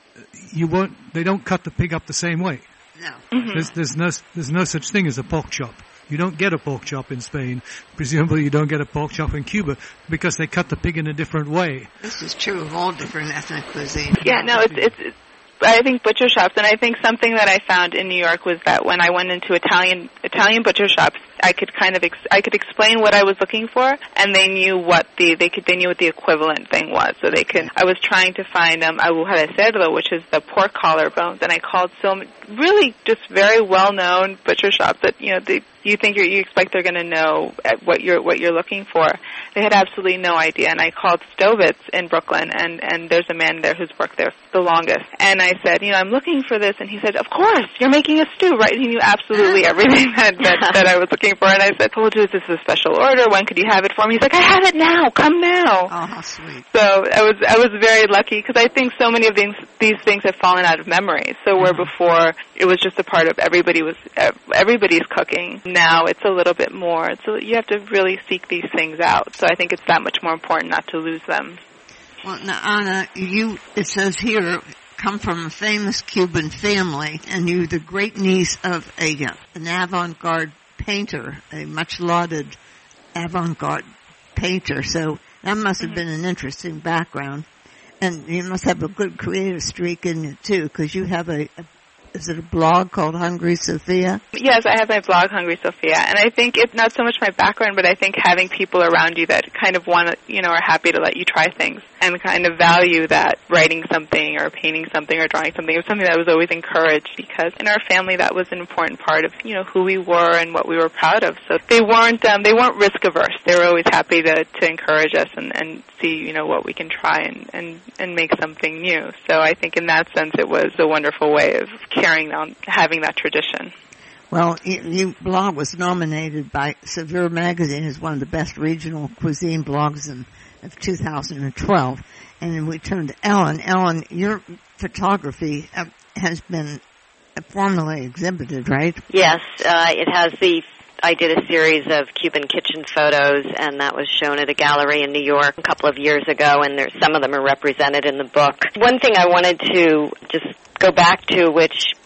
You won't. They don't cut the pig up the same way.
No.
Mm-hmm.
There's, there's no. There's no such thing as a pork chop. You don't get a pork chop in Spain. Presumably, you don't get a pork chop in Cuba because they cut the pig in a different way.
This is true of all different ethnic cuisines.
Yeah, no, it's it's. it's I think butcher shops, and I think something that I found in New York was that when I went into Italian Italian butcher shops, I could kind of ex- I could explain what I was looking for, and they knew what the they could they knew what the equivalent thing was. So they could. I was trying to find um aguja de cerdo, which is the pork collarbones, and I called so really just very well known butcher shops that you know they. You think you're, you expect they're going to know what you're what you're looking for. They had absolutely no idea, and I called Stovitz in Brooklyn, and and there's a man there who's worked there the longest. And I said, you know, I'm looking for this, and he said, of course, you're making a stew, right? He knew absolutely everything that that, that I was looking for, and I said, well, is this a special order? When could you have it for me? He's like, I have it now. Come now.
Oh, how sweet.
So I was I was very lucky because I think so many of these these things have fallen out of memory. So where mm-hmm. before it was just a part of everybody was everybody's cooking. Now it's a little bit more. So you have to really seek these things out. So I think it's that much more important not to lose them.
Well, now, Anna, you, it says here, come from a famous Cuban family, and you're the great niece of a an avant-garde painter, a much-lauded avant-garde painter. So that must have been an interesting background. And you must have a good creative streak in you, too, because you have a, a is it a blog called Hungry Sophia?
Yes, I have my blog, Hungry Sophia, and I think it's not so much my background, but I think having people around you that kind of want to, you know, are happy to let you try things and kind of value that writing something or painting something or drawing something was something that was always encouraged because in our family that was an important part of, you know, who we were and what we were proud of. So they weren't um, they weren't risk averse. They were always happy to, to encourage us and, and see, you know, what we can try and, and, and make something new. So I think in that sense it was a wonderful way of carrying on, having that tradition.
Well, your blog was nominated by Severe Magazine as one of the best regional cuisine blogs in, of two thousand twelve. And then we turned to Ellen. Ellen, your photography uh, has been formally exhibited, right?
Yes, uh, it has the I did a series of Cuban kitchen photos, and that was shown at a gallery in New York a couple of years ago, and there, some of them are represented in the book. One thing I wanted to just go back to, which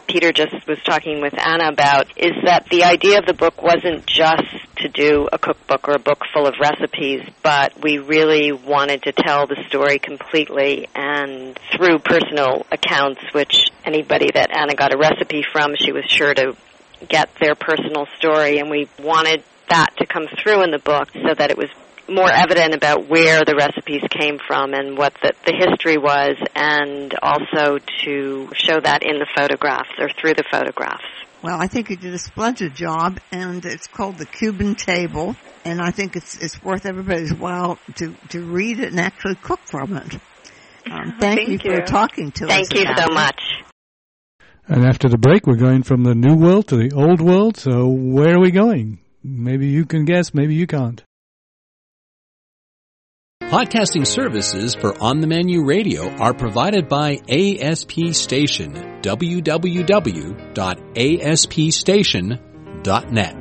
Peter just was talking with Anna about is that the idea of the book wasn't just to do a cookbook or a book full of recipes, but we really wanted to tell the story completely and through personal accounts, which anybody that Anna got a recipe from, she was sure to get their personal story, and we wanted that to come through in the book so that it was more evident about where the recipes came from and what the, the history was, and also to show that in the photographs or through the photographs.
Well, I think you did a splendid job, and it's called The Cuban Table, and I think it's it's worth everybody's while to, to read it and actually cook from it. Um, thank,
thank
you,
you
for talking to
thank
us.
Thank you so
it.
much.
And after the break, we're going from the new world to the old world, so where are we going? Maybe you can guess, maybe you can't.
Podcasting services for On the Menu Radio are provided by A S P Station, w w w dot a s p station dot net.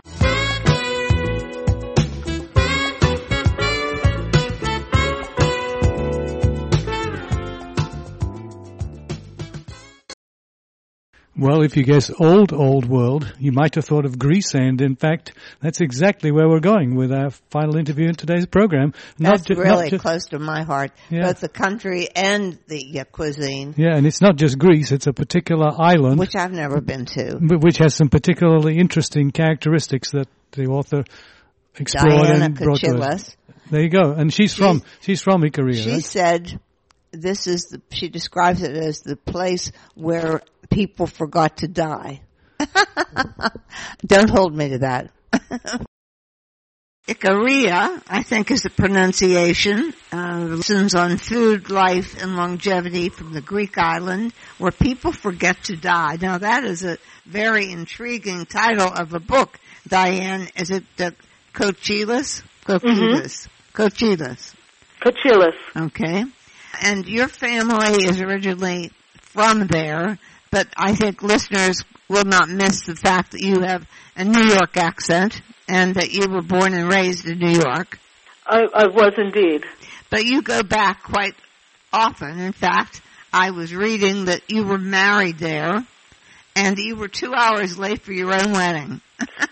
Well, if you guess old, old world, you might have thought of Greece, and in fact, that's exactly where we're going with our final interview in today's program.
That's
not ju-
really
not ju-
close to my heart,
Yeah.
both the country and the uh, cuisine,
Yeah, and it's not just Greece, it's a particular island,
which I've never been to.
but which has some particularly interesting characteristics that the author explored
Diana
and brought to us.
Kouchilas.
There you go. And she's
She-
from, she's from Ikaria,
She
right?
said this is the, she describes it as the place where people forgot to die. Don't hold me to that. Ikaria, I think, is the pronunciation. Uh, lessons on food, life, and longevity from the Greek island where people forget to die. Now that is a very intriguing title of a book. Diane, is it the Kouchilas? Kouchilas. Kouchilas.
Kouchilas.
Okay. And your family is originally from there, but I think listeners will not miss the fact that you have a New York accent and that you were born and raised in New York.
I, I was indeed.
But you go back quite often. In fact, I was reading that you were married there and you were two hours late for your own wedding.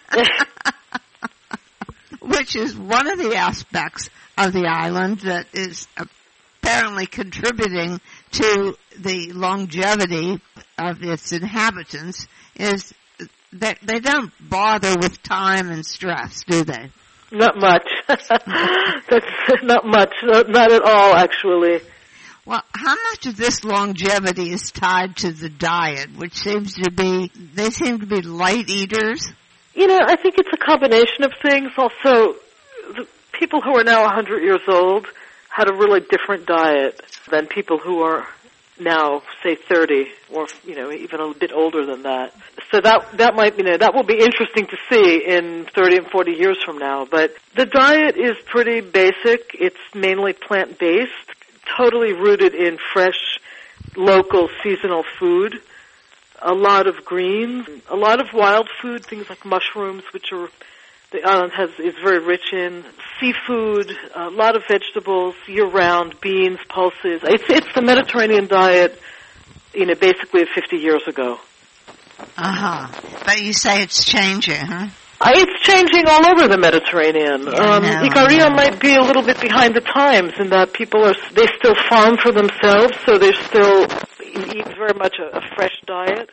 Which is one of the aspects of the island that is apparently contributing to the longevity of its inhabitants, is that they don't bother with time and stress, do they?
Not much. That's not much. Not, not at all, actually.
Well, how much of this longevity is tied to the diet, which seems to be, they seem to be light eaters?
You know, I think it's a combination of things. Also, the people who are now one hundred years old had a really different diet than people who are now, say, thirty, or, you know, even a bit older than that. So that that might, you know, that will be interesting to see in thirty and forty years from now. But the diet is pretty basic. It's mainly plant-based, totally rooted in fresh, local, seasonal food. A lot of greens, a lot of wild food, things like mushrooms, which are the island has is very rich in, seafood, a lot of vegetables year-round, beans, pulses. It's it's the Mediterranean diet, you know, basically of fifty years ago.
Uh-huh. But you say it's changing, huh?
Uh, it's changing all over the Mediterranean.
Yeah,
um,
I know,
Ikaria
I know.
might be a little bit behind the times in that people are they still farm for themselves, so they still eat very much a, a fresh diet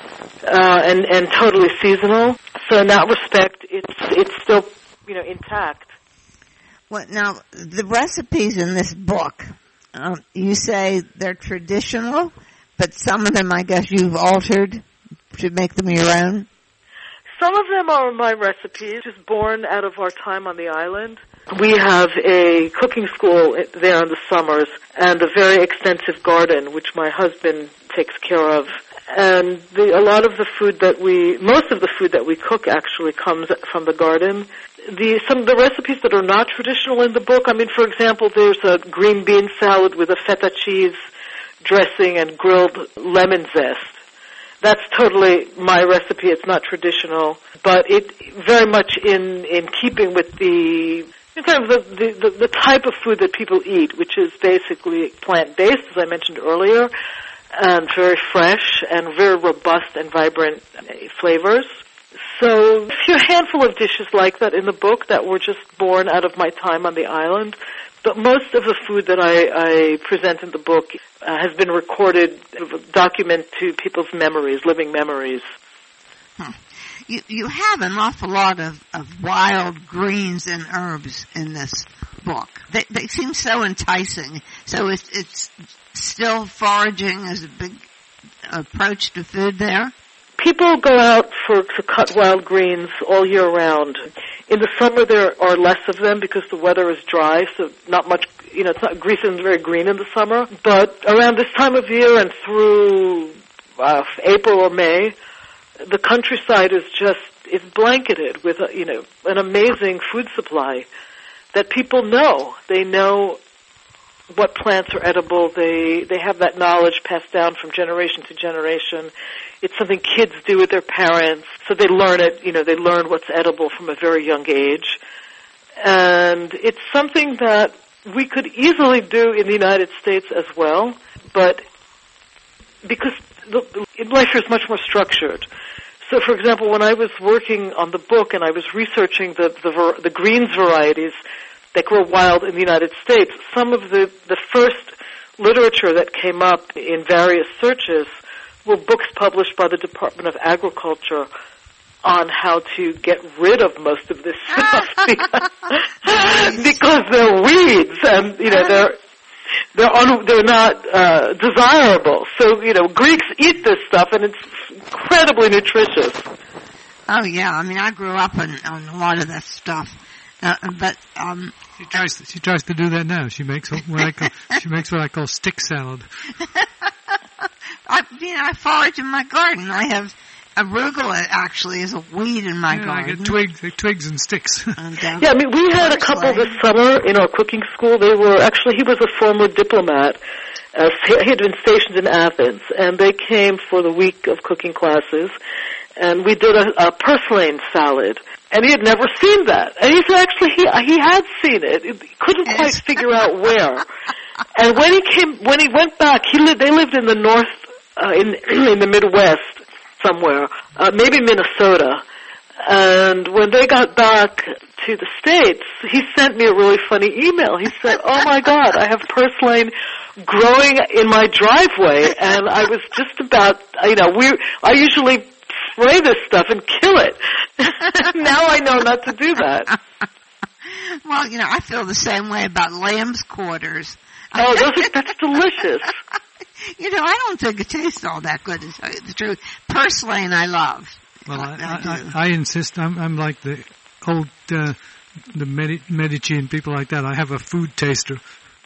uh, and and totally seasonal. So in that respect, it's it's still, you know, intact.
Well, now, the recipes in this book, um, you say they're traditional, but some of them, I guess, you've altered to make them your own?
Some of them are my recipes, just born out of our time on the island. We have a cooking school there in the summers and a very extensive garden, which my husband takes care of. And the, a lot of the food that we, most of the food that we cook actually comes from the garden. The, some of the recipes that are not traditional in the book, I mean, for example, there's a green bean salad with a feta cheese dressing and grilled lemon zest. That's totally my recipe. It's not traditional, but it very much in, in keeping with the kind of the, the, the, the type of food that people eat, which is basically plant-based, as I mentioned earlier. and very fresh and very robust and vibrant flavors. So a few handful of dishes like that in the book that were just born out of my time on the island. But most of the food that I, I present in the book uh, has been recorded, document to people's memories, living memories.
Hmm. You, you have an awful lot of, of wild greens and herbs in this book. They, they seem so enticing. So it's, it's still foraging as a big approach to food there?
People go out for to cut wild greens all year round. In the summer, there are less of them because the weather is dry, so not much. You know, it's not, Greece isn't very green in the summer. But around this time of year and through uh, April or May, the countryside is just is blanketed with a, you know an amazing food supply that people know. They know what plants are edible. They they have that knowledge passed down from generation to generation. It's something kids do with their parents, so they learn it. You know, they learn what's edible from a very young age, and it's something that we could easily do in the United States as well. But because the, life here is much more structured. So, for example, when I was working on the book and I was researching the the, the greens varieties that grow wild in the United States, some of the, the first literature that came up in various searches were books published by the Department of Agriculture on how to get rid of most of this stuff because, because they're weeds and, you know, they're they're un, they're not uh, desirable. So, you know, Greeks eat this stuff and it's incredibly nutritious.
Oh yeah, I mean, I grew up on, on a lot of that stuff. Uh, but um,
she tries. To, she tries to do that now. She makes what I call. She makes what I call stick salad.
I, you know, I forage in my garden. I have arugula actually is a weed in my
yeah,
garden.
I get twigs, twigs and sticks.
And, uh,
yeah, I mean, we had a couple this summer in our cooking school. They were actually he was a former diplomat. Uh, he had been stationed in Athens, and they came for the week of cooking classes, and we did a, a purslane salad. And he had never seen that. And he said, actually, he he had seen it. He couldn't quite figure out where. And when he came, when he went back, he lived. They lived in the north, uh, in in the Midwest somewhere, uh, maybe Minnesota. And when they got back to the States, he sent me a really funny email. He said, "Oh my God, I have purslane growing in my driveway, and I was just about, you know, we I usually." spray this stuff and kill it. Now I know not to do that.
Well, you know, I feel the same way about lamb's quarters.
Oh, those are, that's delicious.
You know, I don't think it tastes all that good, to tell you the truth. Purslane I love.
Well, I,
I,
I, I, I insist. I'm, I'm like the old, uh, the Medi- Medici and people like that. I have a food taster.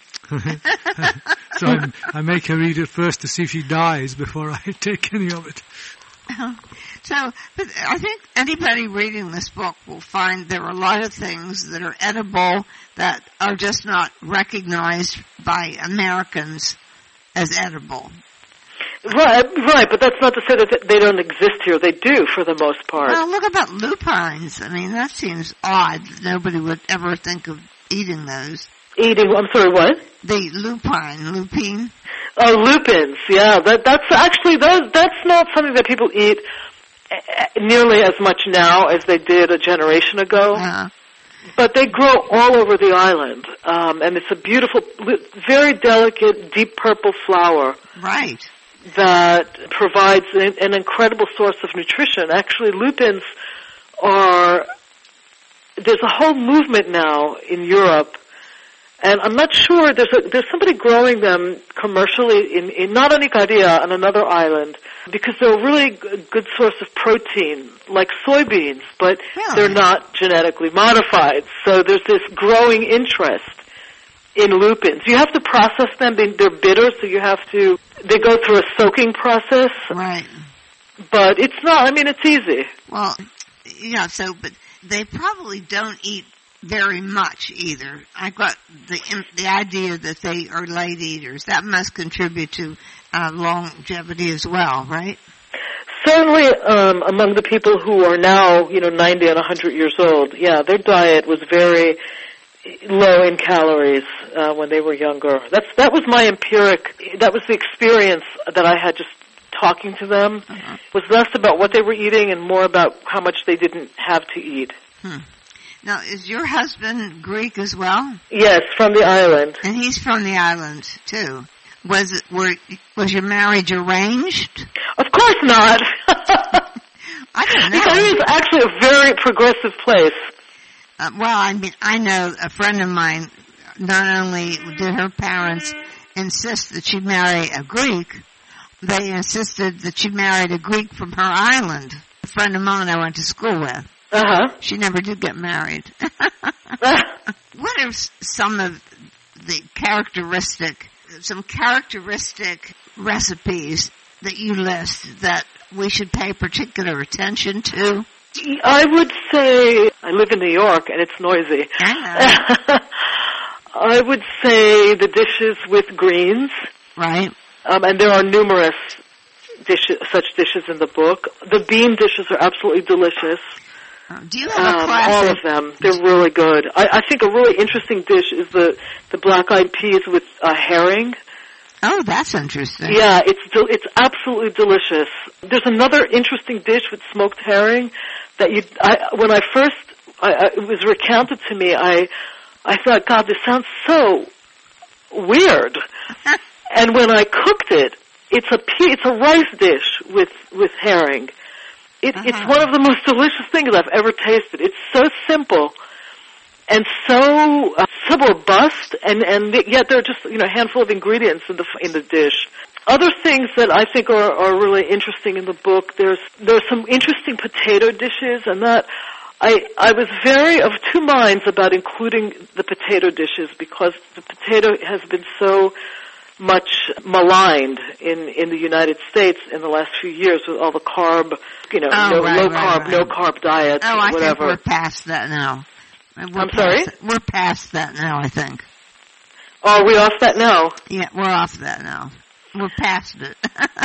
So I'm, I make her eat it first to see if she dies before I take any of it.
So, but I think anybody reading this book will find there are a lot of things that are edible that are just not recognized by Americans as edible.
Right, right, but that's not to say that they don't exist here. They do, for the most part.
Well, look about lupines. I mean, that seems odd. Nobody would ever think of eating those.
Eating, I'm sorry, what?
The lupine, lupine.
Oh, lupins, yeah. That, that's actually, those, that's not something that people eat nearly as much now as they did a generation ago.
Uh-huh.
But they grow all over the island, um, and it's a beautiful, very delicate, deep purple flower.
Right.
That provides an, an incredible source of nutrition. Actually, lupins are, there's a whole movement now in Europe. And I'm not sure, there's a, there's somebody growing them commercially in, in not on Ikaria, on another island, because they're a really good, good source of protein, like soybeans, but
really?
They're not genetically modified. So there's this growing interest in lupins. You have to process them, they're bitter, so you have to, they go through a soaking process.
Right.
But it's not, I mean, it's easy.
Well, yeah, so, but they probably don't eat very much either. I got the the idea that they are late eaters. That must contribute to uh, longevity as well, right?
Certainly, um, among the people who are now, you know, ninety and a hundred years old, yeah, their diet was very low in calories uh, when they were younger. That's that was my empiric. That was the experience that I had just talking to them. Uh-huh. It was less about what they were eating and more about how much they didn't have to eat.
Hmm. Now, is your husband Greek as well?
Yes, from the island.
And he's from the island too. Was it were was your marriage arranged?
Of course not.
I don't know.
Because it's actually a very progressive place.
Uh, well, I mean, I know a friend of mine. Not only did her parents insist that she marry a Greek, they insisted that she married a Greek from her island. A friend of mine I went to school with.
Uh-huh.
She never did get married. What are some of the characteristic, some characteristic recipes that you list that we should pay particular attention to?
I would say, I live in New York and it's noisy.
I,
I would say the dishes with greens.
Right.
Um, and there are numerous dishes, such dishes in the book. The bean dishes are absolutely delicious.
Do you have a
um,
classic?
all of them. They're really good. I, I think a really interesting dish is the, the black-eyed peas with uh, herring.
Oh, that's interesting.
Yeah, it's del- it's absolutely delicious. There's another interesting dish with smoked herring that you. I, when I first I, I, it was recounted to me, I I thought, God, this sounds so weird. And when I cooked it, it's a pea, it's a rice dish with with herring. It, uh-huh. It's one of the most delicious things I've ever tasted. It's so simple and so uh, so robust, and and yet there are just you know a handful of ingredients in the in the dish. Other things that I think are are really interesting in the book. There's there's some interesting potato dishes, and that I I was very of two minds about including the potato dishes because the potato has been so much maligned in, in the United States in the last few years with all the carb, you know,
oh,
no,
right,
low
right,
carb,
right.
no carb diets,
oh, I
whatever.
think we're past that now. We're
I'm sorry?
Past, we're past that now, I think.
Oh, are we off that now?
Yeah, we're off that now. We're past it.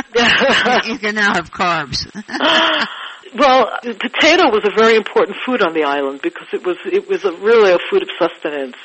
You can now have carbs.
Well, potato was a very important food on the island because it was it was a, really a food of sustenance.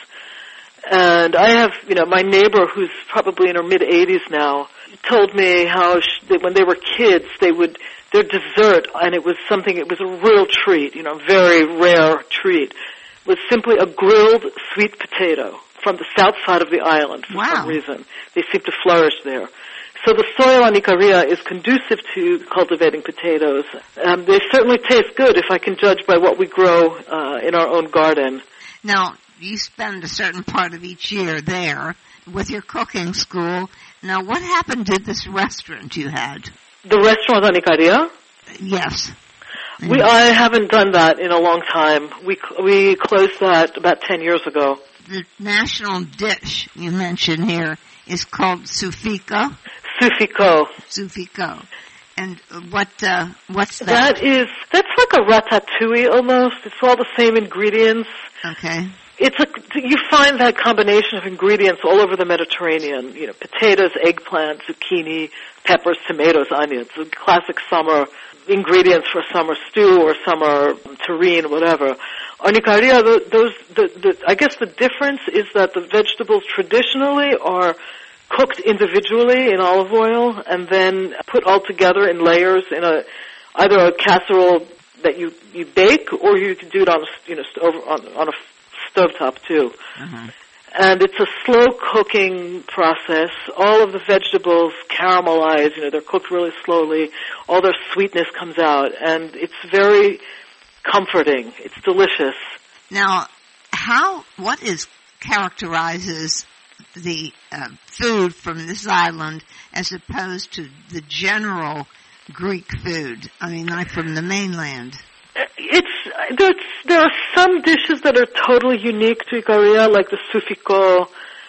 And I have, you know, my neighbor who's probably in her mid-eighties now told me how she, that when they were kids, they would, their dessert, and it was something, it was a real treat, you know, very rare treat, was simply a grilled sweet potato from the south side of the island for
wow.
some reason. They seem to flourish there. So the soil on Ikaria is conducive to cultivating potatoes. Um, they certainly taste good if I can judge by what we grow uh, in our own garden.
Now, you spend a certain part of each year there with your cooking school. Now, what happened to this restaurant you had?
The restaurant on Ikaria?
Yes.
We I haven't done that in a long time. We we closed that about ten years ago.
The national dish you mentioned here is called soufiko.
Soufiko.
Soufiko. And what uh, what's that?
That is that's like a ratatouille almost. It's all the same ingredients.
Okay.
It's a you find that combination of ingredients all over the Mediterranean. You know, potatoes, eggplant, zucchini, peppers, tomatoes, onions. The classic summer ingredients for summer stew or summer terrine, whatever. On Ikaria, those the, the I guess the difference is that the vegetables traditionally are cooked individually in olive oil and then put all together in layers in a either a casserole that you you bake or you can do it on a you know over on on a stovetop too.
Uh-huh.
And it's a slow cooking process. All of the vegetables caramelize, you know, they're cooked really slowly. All their sweetness comes out, and it's very comforting. It's delicious.
Now, how, what is, characterizes the uh, food from this island as opposed to the general Greek food? I mean, like from the mainland.
It's there's, there are some dishes that are totally unique to Ikaria, like the soufiko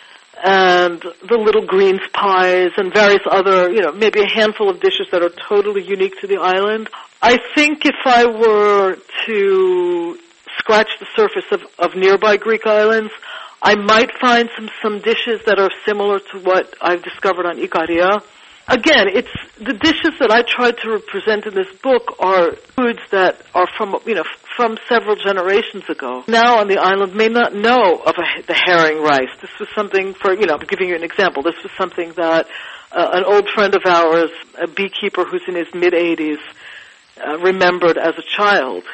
and the little greens pies and various other, you know, maybe a handful of dishes that are totally unique to the island. I think if I were to scratch the surface of, of nearby Greek islands, I might find some, some dishes that are similar to what I've discovered on Ikaria. again, it's the dishes that I tried to represent in this book are foods that are from, you know, from several generations ago. Now on the island may not know of a, the herring rice. This was something for, you know, I'm giving you an example. This was something that uh, an old friend of ours, a beekeeper who's in his mid-eighties, uh, remembered as a child.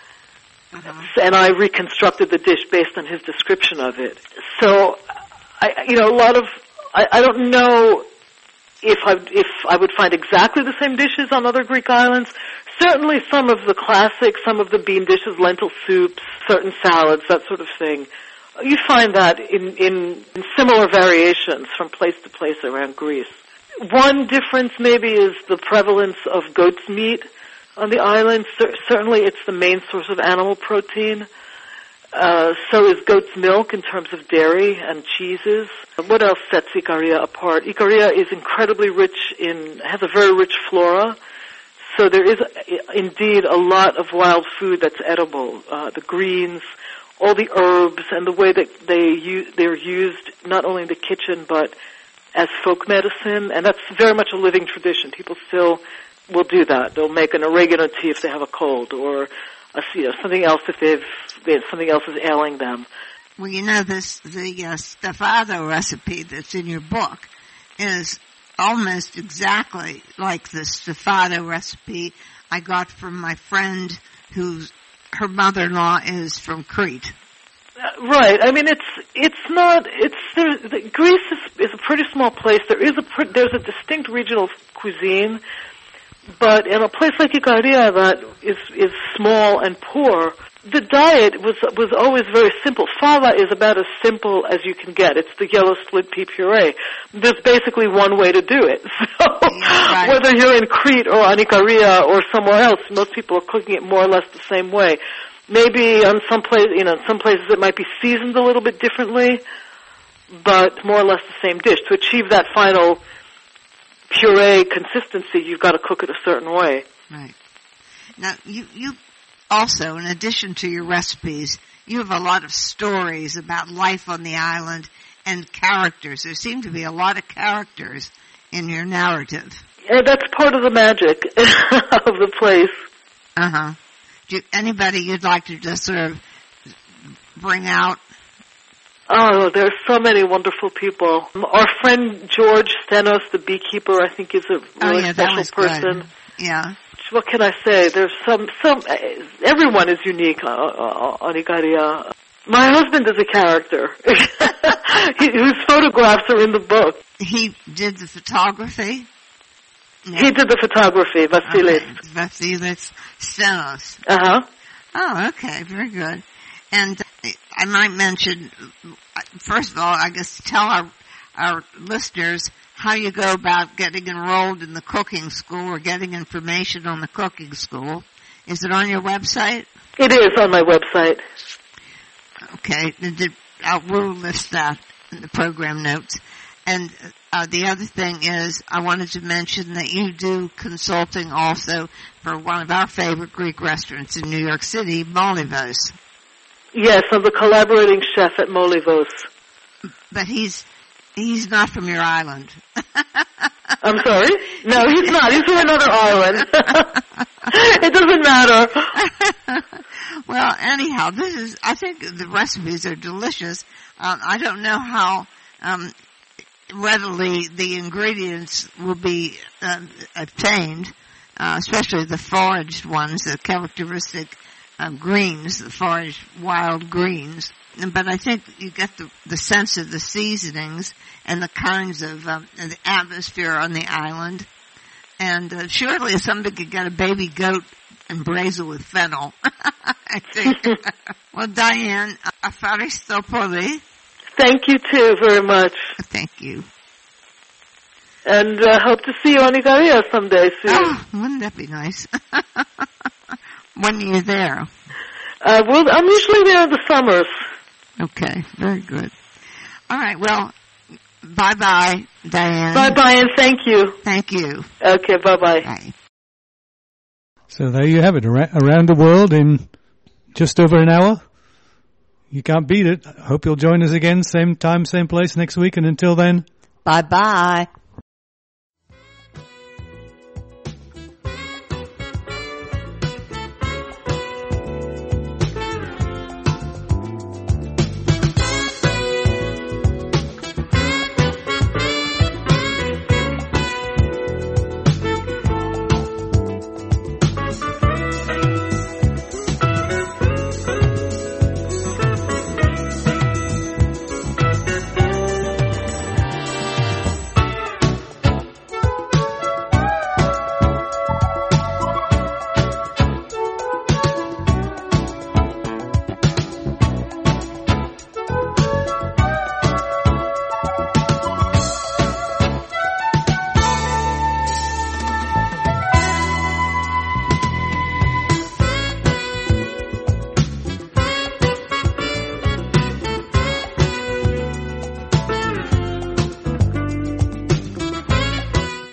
Uh-huh. And I reconstructed the dish based on his description of it. So, I, you know, a lot of, I, I don't know if I, if I would find exactly the same dishes on other Greek islands. Certainly some of the classics, some of the bean dishes, lentil soups, certain salads, that sort of thing. You find that in, in, in similar variations from place to place around Greece. One difference maybe is the prevalence of goat's meat on the island. C- certainly it's the main source of animal protein. Uh, so is goat's milk in terms of dairy and cheeses. What else sets Ikaria apart? Ikaria is incredibly rich in, has a very rich flora. So there is a, indeed a lot of wild food that's edible. Uh, the greens, all the herbs, and the way that they use, they're used not only in the kitchen but as folk medicine. And that's very much a living tradition. People still will do that. They'll make an oregano tea if they have a cold, or a, you know, something else if they've, they, something else is ailing them.
Well, you know, this the uh, stafado recipe that's in your book is almost exactly like the stafado recipe I got from my friend whose her mother-in-law is from Crete.
Uh, right. I mean, it's it's not it's there, the, Greece is, is a pretty small place. There is a there's a distinct regional cuisine. But in a place like Ikaria that is is small and poor, the diet was was always very simple. Fava is about as simple as you can get. It's the yellow split pea puree. There's basically one way to do it. So right. Whether you're in Crete or on Ikaria or somewhere else, most people are cooking it more or less the same way. Maybe on some place, you know, in some places it might be seasoned a little bit differently, but more or less the same dish. To achieve that final puree consistency, you've got to cook it a certain way.
Right. Now, you, you also, in addition to your recipes, you have a lot of stories about life on the island and characters. There seem to be a lot of characters in your narrative.
Yeah, that's part of the magic of the place.
Uh-huh. Do you, anybody you'd like to just sort of bring out?
Oh, there are so many wonderful people. Our friend George Stenos, the beekeeper, I think is a really
oh, yeah,
special
that was
person.
Good. Yeah.
What can I say? There's some, some, everyone is unique uh, uh, on Ikaria. My husband is a character he, whose photographs are in the book.
He did the photography?
No. He did the photography, Vasilis.
Okay. Vasilis Stenos.
Uh-huh.
Oh, okay, very good. And I might mention, first of all, I guess tell our our listeners how you go about getting enrolled in the cooking school or getting information on the cooking school. Is it on your website?
It is on my website.
Okay, I will list that in the program notes. And uh, the other thing is, I wanted to mention that you do consulting also for one of our favorite Greek restaurants in New York City, Molivos.
Yes, I'm the collaborating chef at Molivos.
But he's he's not from your island.
I'm sorry? No, he's not. He's from another island. It doesn't matter.
Well, anyhow, this is, I think the recipes are delicious. Um, I don't know how um, readily the ingredients will be uh, obtained, uh, especially the foraged ones, the characteristic Um, greens, the foraged wild greens, but I think you get the, the sense of the seasonings and the kinds of um, the atmosphere on the island. And uh, surely if somebody could get a baby goat and braise it with fennel, I think. Well, Diane, Afaristopoli.
Thank you too very much.
Thank you.
And uh, hope to see you on Ikaria someday soon.
Oh, wouldn't that be nice? When are you there?
Uh, well, I'm usually there in the summers.
Okay, very good. All right, well, bye-bye, Diane.
Bye-bye, and thank you.
Thank you.
Okay, bye-bye.
Bye.
So there you have it, around the world in just over an hour. You can't beat it. I hope you'll join us again, same time, same place next week, and until then...
Bye-bye.